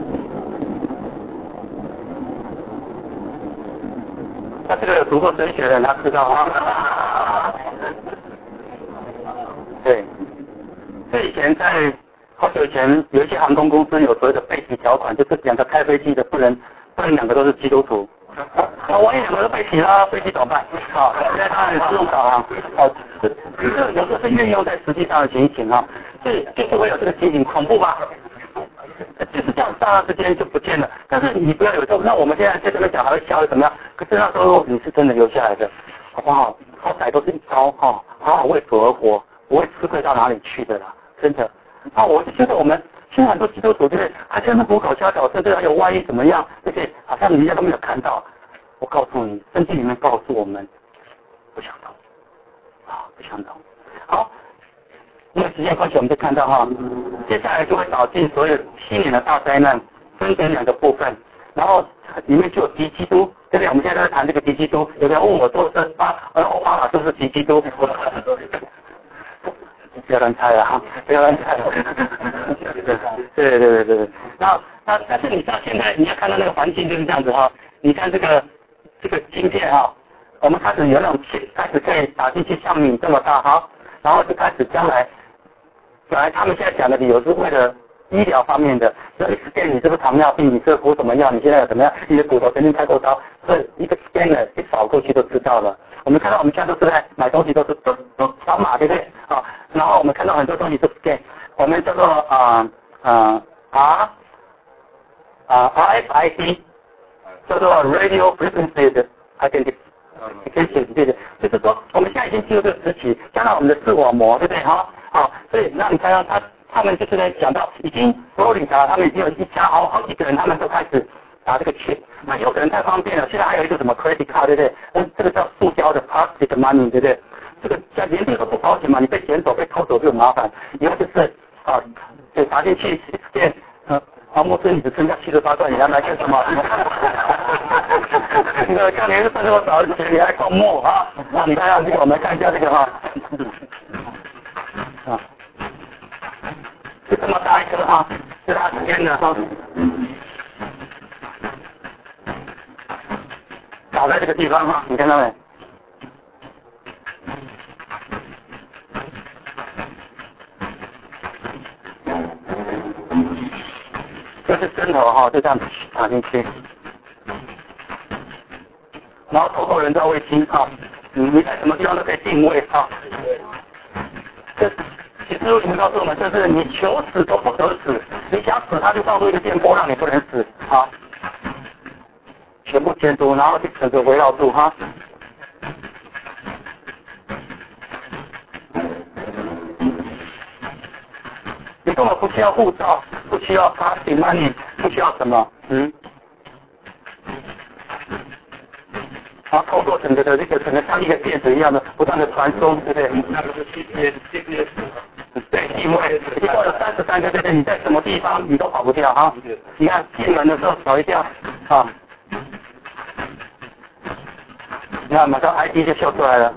那这个有读过神学的人，他知道啊。对，这以前在好久以前，有一些航空公司有所谓的备提条款，就是两个开飞机的不能不能两个都是基督徒。啊，万一两个都被提了，飞机怎么办？啊，现在当然自动导航。哦，这有时候是运用在实际上的情形啊，所以就是会有这个情形，恐怖吧？就是这样，大家之间就不见了。但是你不要有时候，那我们现在在这边讲还会笑怎么样？可是那时候你是真的留下来的，好不好？好歹都是一招哈，好好为主而活，不会吃亏到哪里去的啦，真的。啊，我就觉得我们现在很多基督徒对不对？还在那虎口瞎搞，甚至还有万一怎么样，对不对？好像人家都没有看到。我告诉你，圣经里面告诉我们，不相同，啊，不相同。好。因为时间关系，我们就看到哈，接下来就会导进所有七年的大灾难，分成两个部分，然后里面就有敌基督，对不对？我们现在在谈这个敌基督，有人问我说是巴，呃，奥巴马是不是敌基督？不要乱猜了哈，不要乱猜了。对对对对对。那那但是你知道现在你要看到那个环境就是这样子哈，你看这个这个晶片哈，我们开始有那种气，开始可以打进去像米这么大哈，然后就开始将来。本来他们现在讲的理由是为了医疗方面的，所以 scan 你是不是糖尿病，你这服什么药，你现在有怎么样，你的骨头神经开多高，所以一个 scanner 一扫过去就知道了。我们看到我们现在都是在买东西都是都都扫码，对不对啊？然后我们看到很多东西都 scan， 我们叫做啊啊 R 啊 R F I D， 叫做 Radio Frequency Identification， 对不对？就是说我们现在已经进入这个时期，加上我们的视网膜，对不对哈？好，所以那你看到他他们就是在讲到，已经佛罗里达他们已经有一家好好几个人，他们都开始打这个钱，那有可能太方便了。现在还有一个什么 credit card， 对不对？嗯，这个叫塑胶的 plastic money， 对不对？这个像连这个都不保险嘛，你被捡走、被偷走就很麻烦。以后就是啊，对，打进去变呃，黄莫斯你只剩下七十八块，你要来干什么？那个看你是挣多少钱，你还逛墨啊？那你看下这个，我们来看一下这个哈。啊，就这么大一颗哈，是它之间的哈，倒在这个地方哈，你看到没？这是针头哈，就这样打进去，然后透过人造卫星哈， 嗯，你在什么地方都可以定位哈。这其实你们告诉我们，就是你求死都不得死，你想死他就放出一个电波让你不能死啊。全部监督，然后就整个围绕住哈。你根本不需要护照，不需要 plastic money， 不需要什么，嗯。然后透过整个的这个可能像一个电子一样的不断的传送，对不对？那个是 G P S， G P S， 对，定位，你过了三十三个，对不对？你在什么地方你都跑不掉哈。你看进门的时候扫一下啊，你看马上 I D 就秀出来了。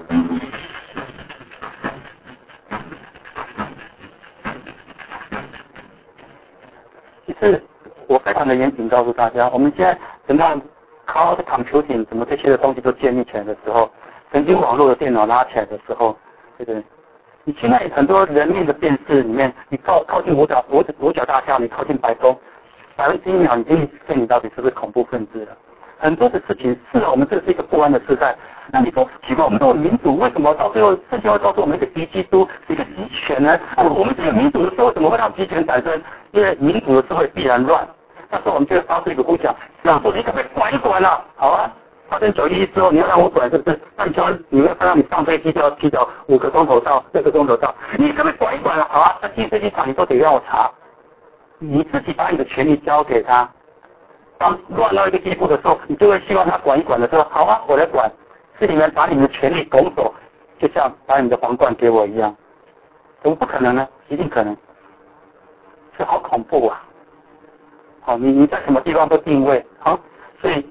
其实我非常的严谨告诉大家，我们现在等到 cloud computing 怎么这些的东西都建立起来的时候，神经网络的电脑拉起来的时候，对不对？你现在很多人面的辨识里面，你靠靠近五角五五角大厦，你靠近白宫，百分之一秒已经辨你到底是不是恐怖分子了。很多的事情是啊，我们这是一个不安的时代。那你说奇怪，我们这个民主为什么到最后事情会告诉我们一个敌基督，一个集权呢？我们这个民主的社会怎么会让集权产生？因为民主的社会必然乱。那时候我们就会发出一个呼响，让说你可不可以管一管啊？好啊，发生九一一之后，你要让我管是不是？那你就要你会看到你上飞机就要提早五个钟头到，六个钟头到，你可不可以管一管啊？好啊，那进飞机场你都得让我查，你自己把你的权利交给他。当乱到一个地步的时候，你就会希望他管一管的时候，好啊，我来管。是你们把你们的权利拱手，就像把你们的皇冠给我一样，怎么不可能呢？一定可能，这好恐怖啊！好，你你在什么地方都定位好，所以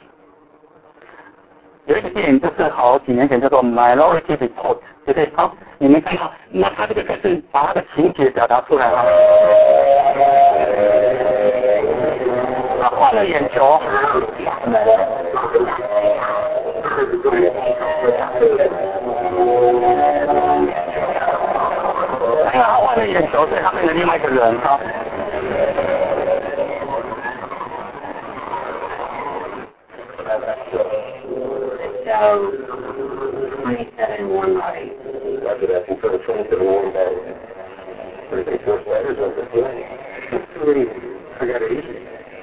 有一个电影就是好几年前叫做《Minority Report》，对不对？好，你们看到，那他这个可是把他的情节表达出来了。他换了眼球。因为他换了眼球，所以他变成另外一个人哈。So, twenty-seven one night. After that, you put a twenty-seven one night. thirty-six first letters of the play. I got it easy.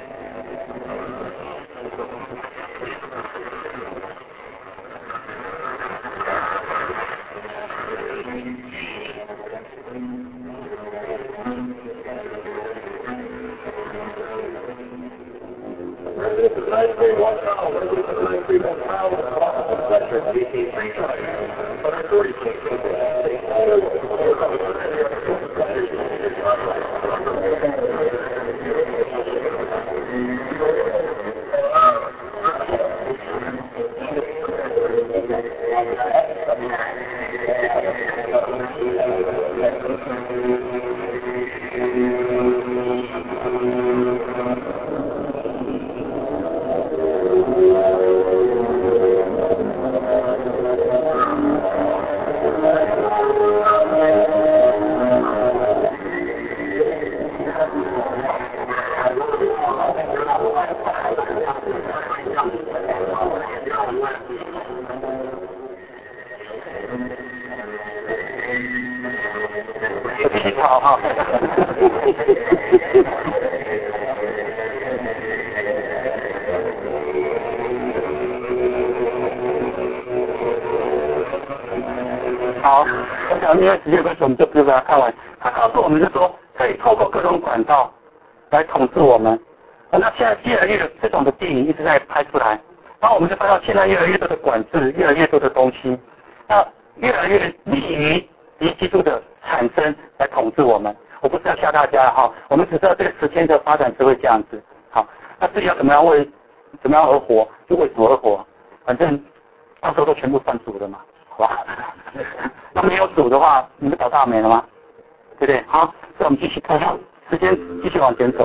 This is nine three one now. This is nine three one now. Electric D C three one forty-six.好好。好，我想因为时间关系，我们就不用把它看完。他告诉我们就说，可以透过各种管道来统治我们。那现在越来越这种的电影一直在拍出来，然后我们就看到现在越来越多的管制，越来越多的东西，那越来越利于敌基督的产生来统治我们。我不是要吓大家哈，我们只知道这个时间的发展是会这样子。好，那至于要怎么样为怎么样而活，就为主而活，反正到时候都全部算主的嘛，好吧？那没有主的话，你们找大美了吗？对不对？好，所以我们继续看，时间继续往前走。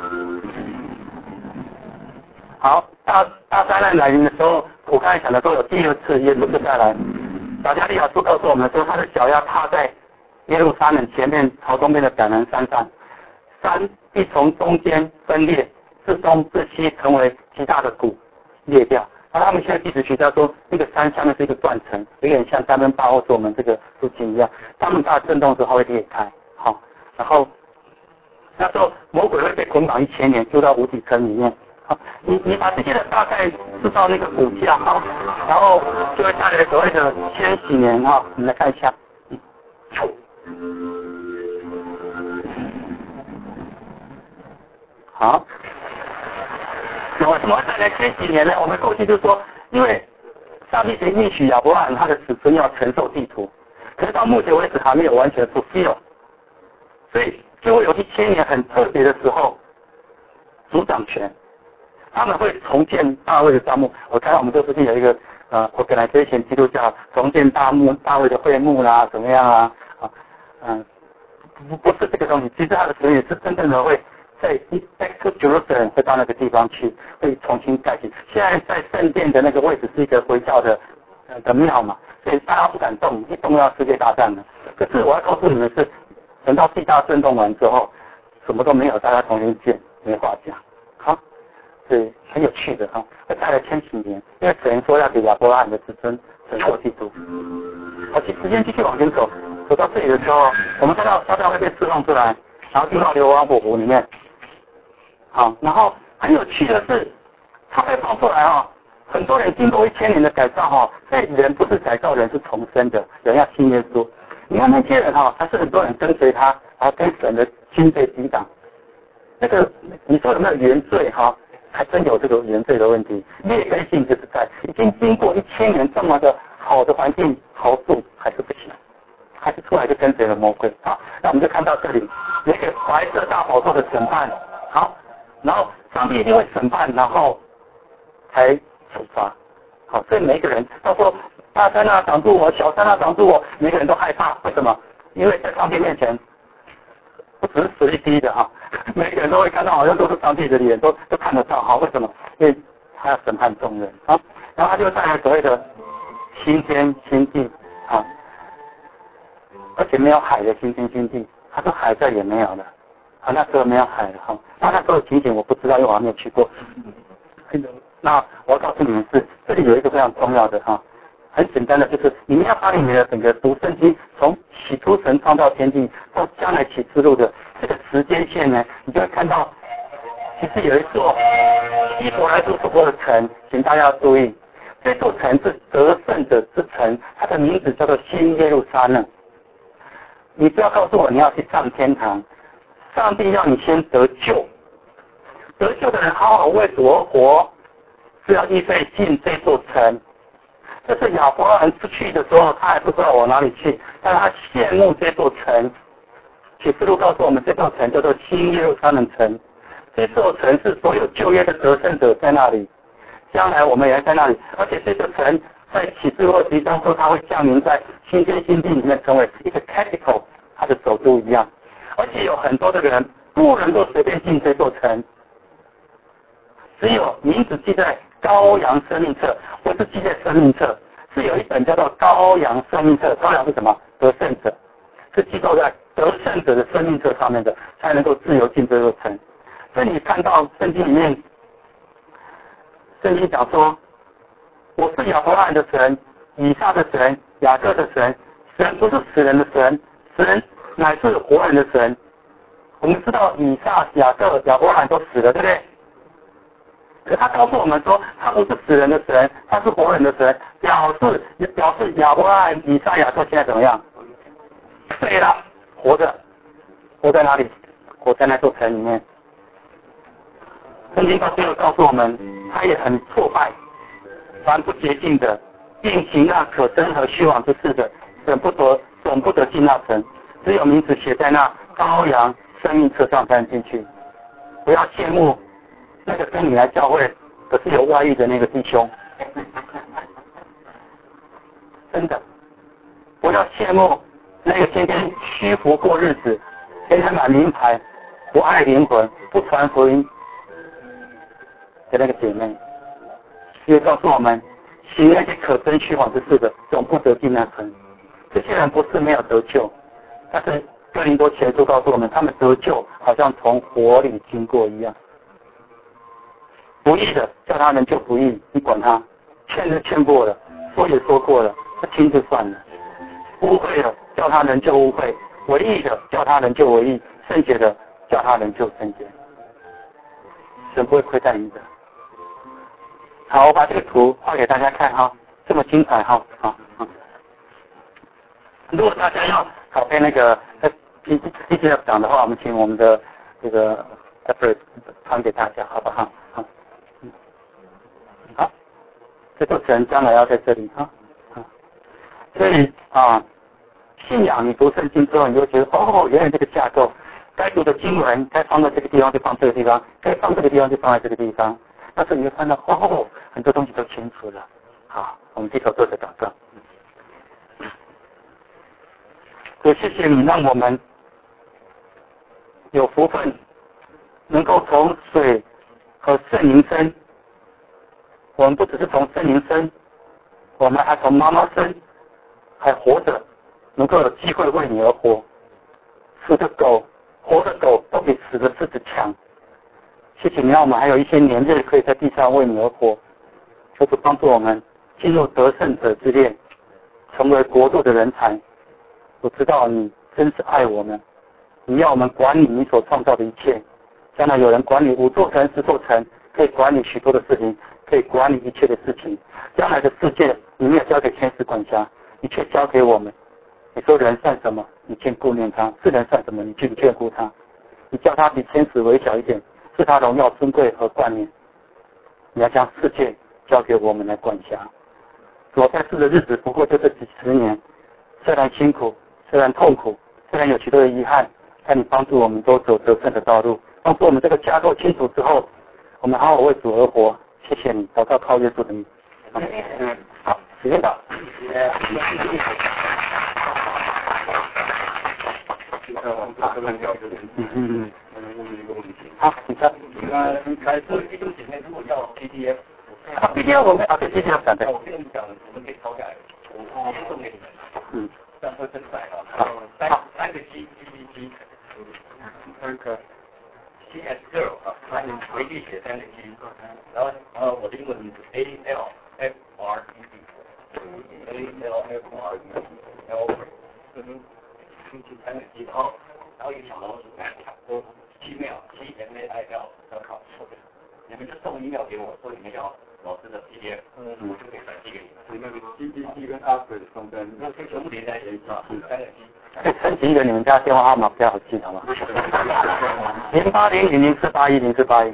好，大大灾难来临的时候，我刚才讲的都有第二次耶稣就再来。撒迦利亚书告诉我们说，他的脚要踏在耶路撒冷前面朝东边的橄榄山上，山必从中间分裂，自东自西成为极大的谷裂掉， 而他们现在地质学家说，那个山下面是一个断层，有点像三分八或者我们这个附近一样，当很大的震动之后会裂开，好，然后那时候魔鬼会被捆绑一千年，丢到无底坑里面。好，你你把这些的大概知道那个骨架哈，然后就会带来所谓的千禧年哈，我们来看一下。好，那为什么会带来千禧年呢？我们过去就说，因为上帝曾应许亚伯拉罕他的子孙要承受地图，可是到目前为止还没有完全fulfill，所以就会有一千年很特别的时候，主掌权，他们会重建大卫的帐幕。我看到我们这附近有一个呃，我本来之前基督教重建大幕大卫的会幕啦，怎么样啊？啊，嗯，不不是这个东西，其实他的神也是真正的会。在 Back to Jerusalem 会到那个地方去，会重新盖起。现在在圣殿的那个位置是一个回教的呃的庙嘛，所以大家不敢动，一动要世界大战了。可是我要告诉你们是，等到地大震动完之后，什么都没有，大家重新建，没话讲。好，是很有趣的哈，会带来千禧年，因为神说要给亚伯拉罕的子孙承受地图。好，时间继续往前走，走到这里的时候，我们看到撒旦会被释放出来，然后进到硫磺火湖里面。好，然后很有趣的是，他被放出来啊、哦，很多人经过一千年的改造哈、哦，这人不是改造人，是重生的，人要信耶稣。你看那些人哈、哦，还是很多人跟随他，然后跟神的心被抵挡。那个你说有没有原罪哈、哦？还真有这个原罪的问题。劣根性就是在已经经过一千年这么的好的环境豪住，还是不行，还是出来就跟随了魔鬼。好，那我们就看到这里有一个白色大宝座的审判。好。然后上帝一定会审判，然后才处罚。好，所以每个人到时候大山啊挡住我，小山啊挡住我，每个人都害怕。为什么？因为在上帝面前，不只是实力低的哈，每个人都会看到，好像都是上帝的脸，都都看得到。好，为什么？因为他要审判众人啊，然后他就带来所谓的新天新地啊，而且没有海的新天新地，他说海再也没有了。啊，那时候没有海了哈，那那时候的情景我不知道，因为我还没有去过。那我要告诉你们是，这里有一个非常重要的哈，很简单的，就是你们要把你们的整个读圣经，从起初神创造天地到将来启示录的这个时间线呢，你就会看到，其实有一座希伯来书所说的城，请大家要注意，这座城是得胜者之城，它的名字叫做新耶路撒冷。你不要告诉我你要去上天堂。上帝要你先得救，得救的人好好为主而活，是要预备进这座城。这是亚伯拉罕出去的时候，他还不知道往哪里去，但他羡慕这座城。启示录告诉我们，这座城叫做新耶路撒冷城。这座城是所有旧约的得胜者在那里，将来我们也在那里。而且这座城在启示录第一章说，它会降临在新天新地里面，成为一个 capital， 它的首都一样。而且有很多的人不能够随便进这座城，只有名字记在羔羊生命册，不是记在生命册，是有一本叫做羔羊生命册。羔羊是什么？得胜者，是记录在得胜者的生命册上面的，才能够自由进这座城。所以你看到圣经里面，圣经讲说，我是亚伯拉罕的神，以撒的神，雅各的神，神不是死人的神，神乃是活人的神。我们知道以撒、雅各、亚伯拉罕都死了，对不对？可他告诉我们说，他不是死人的神，他是活人的神，表示表示亚伯拉罕、以撒、雅各现在怎么样？对了，活着，活在哪里？活在那座城里面。圣经到最后告诉我们，他也很挫败，凡不洁净的，并行那可憎和虚妄之事的，总不得总不得进那城。只有名字写在那羔羊生命册上才能进去。不要羡慕那个跟你来教会可是有外遇的那个弟兄，真的，不要羡慕那个天天虚浮过日子，天天买名牌，不爱灵魂，不传福音的那个姐妹。因为告诉我们，行那些可憎虚妄之事的，总不得进那城。这些人不是没有得救。但是哥林多前书告诉我们，他们得救好像从火里经过一样。不义的叫他们就不义，你管他， 劝是劝过了，说也说过了，不听就算了。污秽的叫他人就污秽，唯义的叫他人就唯义，圣洁的叫他人就圣洁。神不会亏待你的。好，我把这个图画给大家看哈，这么精彩哈，好，好。如果大家要拷贝那个 P P T F 档的话，我们请我们的这个 Effort 传给大家，好不好？好，嗯，好，这就神将来要在这里哈，好，所以啊，信仰你读圣经之后，你就觉得哦，原来这个架构，该读的经文该放在这个地方就放这个地方，该放这个地方就放在这个地方。但是你会看到，哦，很多东西都清楚了。好，我们低头做着祷告。主，谢谢你让我们有福分，能够从水和圣灵生。我们不只是从圣灵生，我们还从妈妈生，还活着，能够有机会为你而活。死的狗，活的狗都比死的狮子强。谢谢你让我们还有一些年日可以在地上为你而活，求主帮助我们进入得胜者之列，成为国度的人才。我知道你真是爱我们，你要我们管理你所创造的一切。将来有人管理五座城、十座城，可以管理许多的事情，可以管理一切的事情。将来的世界你没有交给天使管辖，你却交给我们。你说人算什么？你见顾念他；是人算什么？你去不眷顾他？你叫他比天使微小一点，是他荣耀、尊贵和冠冕。你要将世界交给我们来管辖。我在世的日子不过就这几十年，虽然辛苦，虽然痛苦，虽然有许多的遗憾，但你帮助我们都走得胜的道路，帮助我们这个架构清楚之后，我们好好为主而活。谢谢你，祷告靠耶稣的名。嗯，好，时间到。嗯嗯嗯。好，你看， 呃，开始一种姐妹如果要 P D F， 啊 P D F 我们啊对 P D F 讲的。 我跟你讲，我们可以抄下来，我先送给你们。 嗯。 这样会分散啊。 好。 三三个 G G G G。 三个。 G S zero 啊，它回去写三个 G， 然后然后我的英文名字 A L F R E D，A L F R E D，L， 嗯，三个 G， 然后然后一个小老鼠，说奇妙 G M A I L， 要考你们就送 email 给我，说你们要老师的 P D F， 嗯，我就可以转寄给你们。 你那个 G G G 跟 Alpha 的中间， 那全部连在一起是吧？三个 G。 可以申请一个你们家电话号码比较好记，好吗？零八零零零四八一零四八一。 不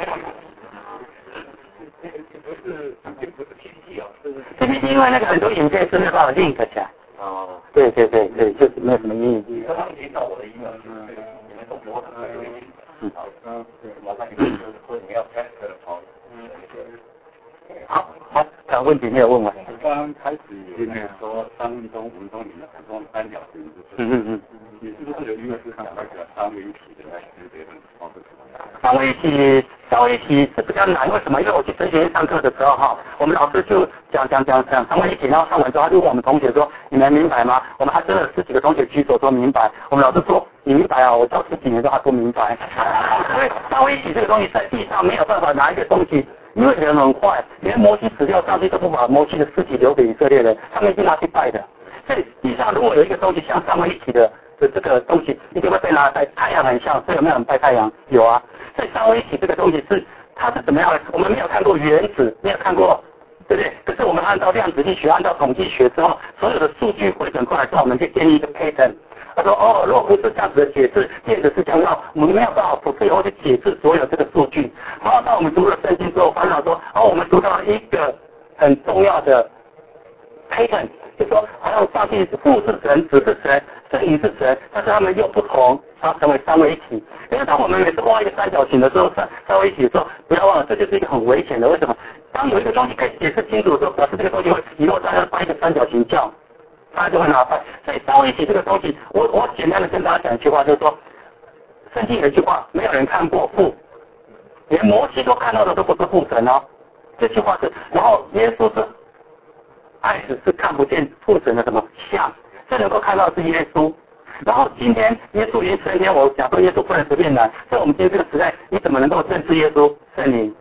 是，也不是 P P T 啊，是 P P T 因为那个很多影片是没有办法 link 起来。 哦。 对对对对，就是没有什么意义。 他们已经到我的 email， 嗯，你们送给我的微信。 嗯。 好，嗯，对，马上你们就说你们要 test 的好。嗯。 好，好，这问题没有问完。 我刚刚开始那个说三分钟、五分钟，你们总共三小时， 嗯嗯嗯。 你是不是有因为是讲那个三位一体的来识别很方便？ 三位一体，三位一体是比较难，为什么？因为我去神学院上课的时候哈，我们老师就讲讲讲讲三位一体，然后上完之后他就问我们同学说：“你们明白吗？”我们还真的十几个同学举手说明白。我们老师说：“你明白啊？”我教十几年都还不明白。所以三位一体这个东西在地上没有办法拿一个东西。因为人很坏，连摩西死掉，上帝都不把摩西的尸体留给以色列人，他们一定拿去拜的。所以地上如果有一个东西像三位一体的的这个东西，一定会被拿来拜。太阳很像，所以有没有人拜太阳？有啊。所以三位一体这个东西是它是怎么样的？我们没有看过原子，没有看过，对不对？可是我们按照量子力学，按照统计学之后，所有的数据汇整过来之后，我们就建立一个 pattern。他说：“哦，若不是这样子的解释，电子是这样要，我们没有办法普世以后去解释所有这个数据。然后当我们读了圣经之后，发现说，哦，我们读到一个很重要的 pattern， 就说好像上帝是父是神，子是神，圣灵是神，但是他们又不同，然后成为三位一体。因为当我们每次画一个三角形的时候，三三位一体的时候，不要忘了，这就是一个很危险的。为什么？当有一个东西可以解释清楚的时候，表示这个东西会以后大家把一个三角形叫。”他就会拿来，所以三位一体这个东西，我我简单的跟大家讲一句话，就是说，圣经有一句话，没有人看过父，连摩西都看到的都不是父神哦。这句话是，然后耶稣是，爱子是看不见父神的什么像，最能够看到的是耶稣。然后今天耶稣已经升天，我讲说耶稣不能随便来，在我们今天这个时代，你怎么能够认识耶稣圣灵？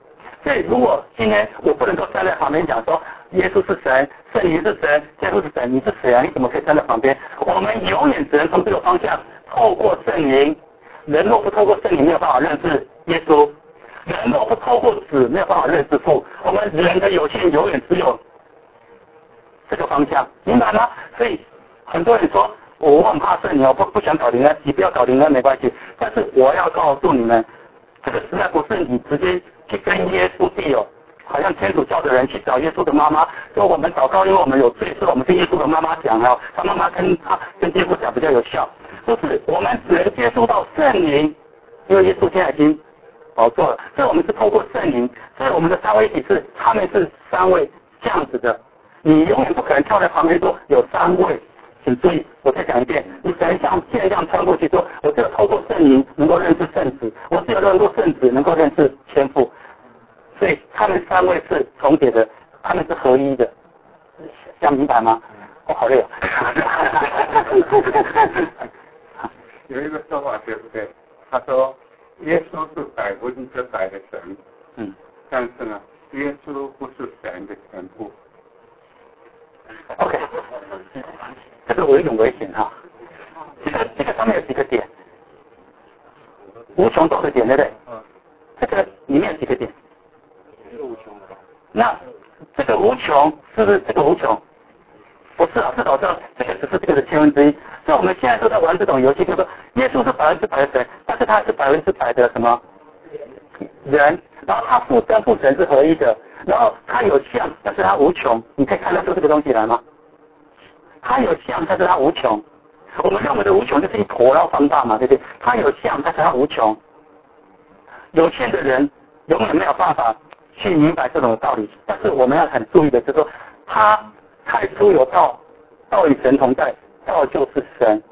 所以如果今天我不能够站在旁边讲说耶稣是神，圣灵是神，耶稣是神，你是谁啊？你怎么可以站在旁边？我们永远只能从这个方向透过圣灵。人若不透过圣灵，没有办法认识耶稣；人若不透过子，没有办法认识父。我们人的有限永远只有这个方向，明白吗？所以很多人说我很怕圣灵，我不不想搞灵恩，你不要搞灵恩没关系。但是我要告诉你们，这个时代不是你直接去跟耶稣地友，好像天主教的人去找耶稣的妈妈，说我们祷告，因为我们有罪，是我们跟耶稣的妈妈讲哦，他妈妈跟他跟耶稣讲比较有效。就是我们只能接触到圣灵，因为耶稣现在已经宝座了，所以我们是透过圣灵，所以我们的三位一体是他们是三位这样子的，你永远不可能跳在旁边说有三位，请注意，我再讲一遍，你只能像现在这样穿过去说，我只有透过圣灵能够认识圣子，我只有透过圣子能够认识天父，所以他们三位是重叠的，他们是合一的，这样明白吗？我、哦、好累哦。 有一个说法对不对？他说耶稣是百分之百的神， 嗯， 但是呢，耶稣不是神的全部。 OK， 这个有一种危险哈。这个这个上面有几个点，无穷多的点，对不对？嗯。这个里面有几个点？ 是无穷的。 那这个无穷是不是这个无穷？不是啊，是导致这个只是这个的千分之一。所以我们现在都在玩这种游戏，就是说耶稣是百分之百的神，但是他是百分之百的什么人，然后他父跟父神是合一的，然后他有相，但是他无穷。你可以看得出这个东西来吗？他有相，但是他无穷。我们认为的无穷就是一坨然后放大嘛，对不对？他有相，但是他无穷。有限的人永远没有办法去明白这种道理，但是我们要很注意的就是说，他太初有道，道与神同在，道就是神。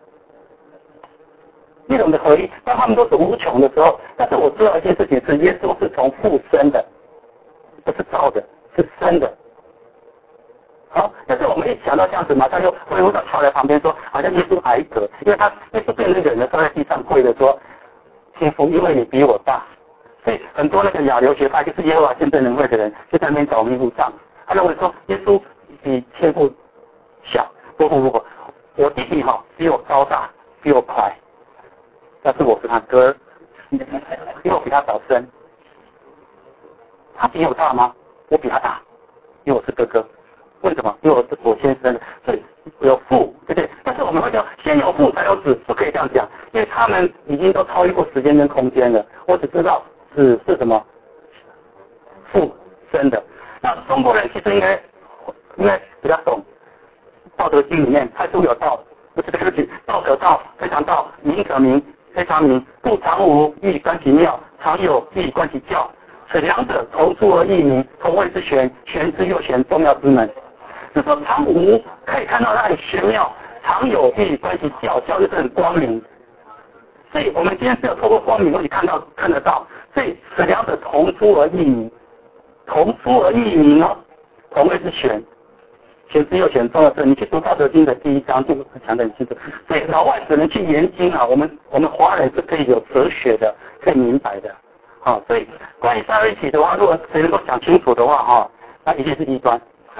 那种的合一，当他们都是无穷的时候，但是我知道一件事情是，耶稣是从父生的，不是造的，是生的。好，但是我们一想到这样子，马上又回到桥在旁边说，好像耶稣矮个，因为他耶稣变成人了，他在地上跪着说，天父，因为你比我大，所以很多那个亚流学派就是耶和华见证人会的人，就在那边找迷糊账，他认为说耶稣比天父小，不不不不，我弟弟哈比我高大，比我快，但是我是他哥，因为我比他早生。他比我大吗？我比他大，因为我是哥哥。为什么？因为我是我先生的，所以有父，对不对？但是我们会讲，先有父才有子，不可以这样讲，因为他们已经都超越过时间跟空间了。我只知道子是什么，父生的。那中国人其实应该应该比较懂《道德经》里面，太初有道，不是对不起，道可道，非常道；名可名，非常名。故常无，欲以观其妙；常有，欲以观其教。此两者，同出而异名，同谓之玄，玄之又玄，众妙之门。就说常无可以看到它很玄妙，常有欲以观其教，教就是很光明。所以我们今天只有透过光明可以看到看得到，所以此两者同出而异名，同出而异名哦，同谓之玄。玄之又玄，重要是你去读《道德经》的第一章就讲得很清楚。所以老外只能去研经啊，我们我们华人是可以有哲学的，可以明白的。好、哦，所以关于三位一体的话，如果谁能够讲清楚的话，哈、哦，那一定是异端。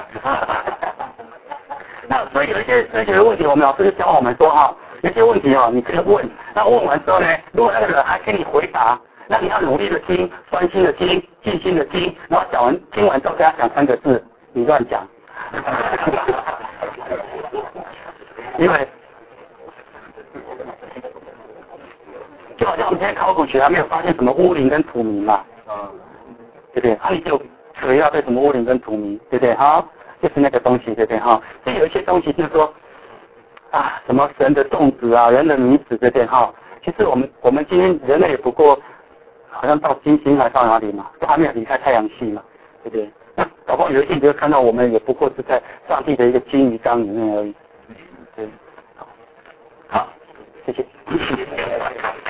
那所以有一些哲学的问题，我们老师就教我们说哈，有些问题哦，你可以问，那问完之后呢，如果那个人还给你回答，那你要努力的听，专心的听，尽心的听，然后讲完听完之后跟他讲三个字，你乱讲。因为就好像我们现在考古学还没有发现什么乌灵跟土冥嘛，嗯，对不对？啊，你就可以要对什么乌灵跟土冥，对不对？哈，就是那个东西，对不对？哈，所以有一些东西就是说啊，什么神的种子啊，人的迷子，对不对？哈，其实我们我们今天人类也不过好像到金星还到哪里嘛，都还没有离开太阳系嘛，对不对？那搞不好有一天你就看到我们也不过是在上帝的一个金鱼缸里面而已。对，好，谢谢。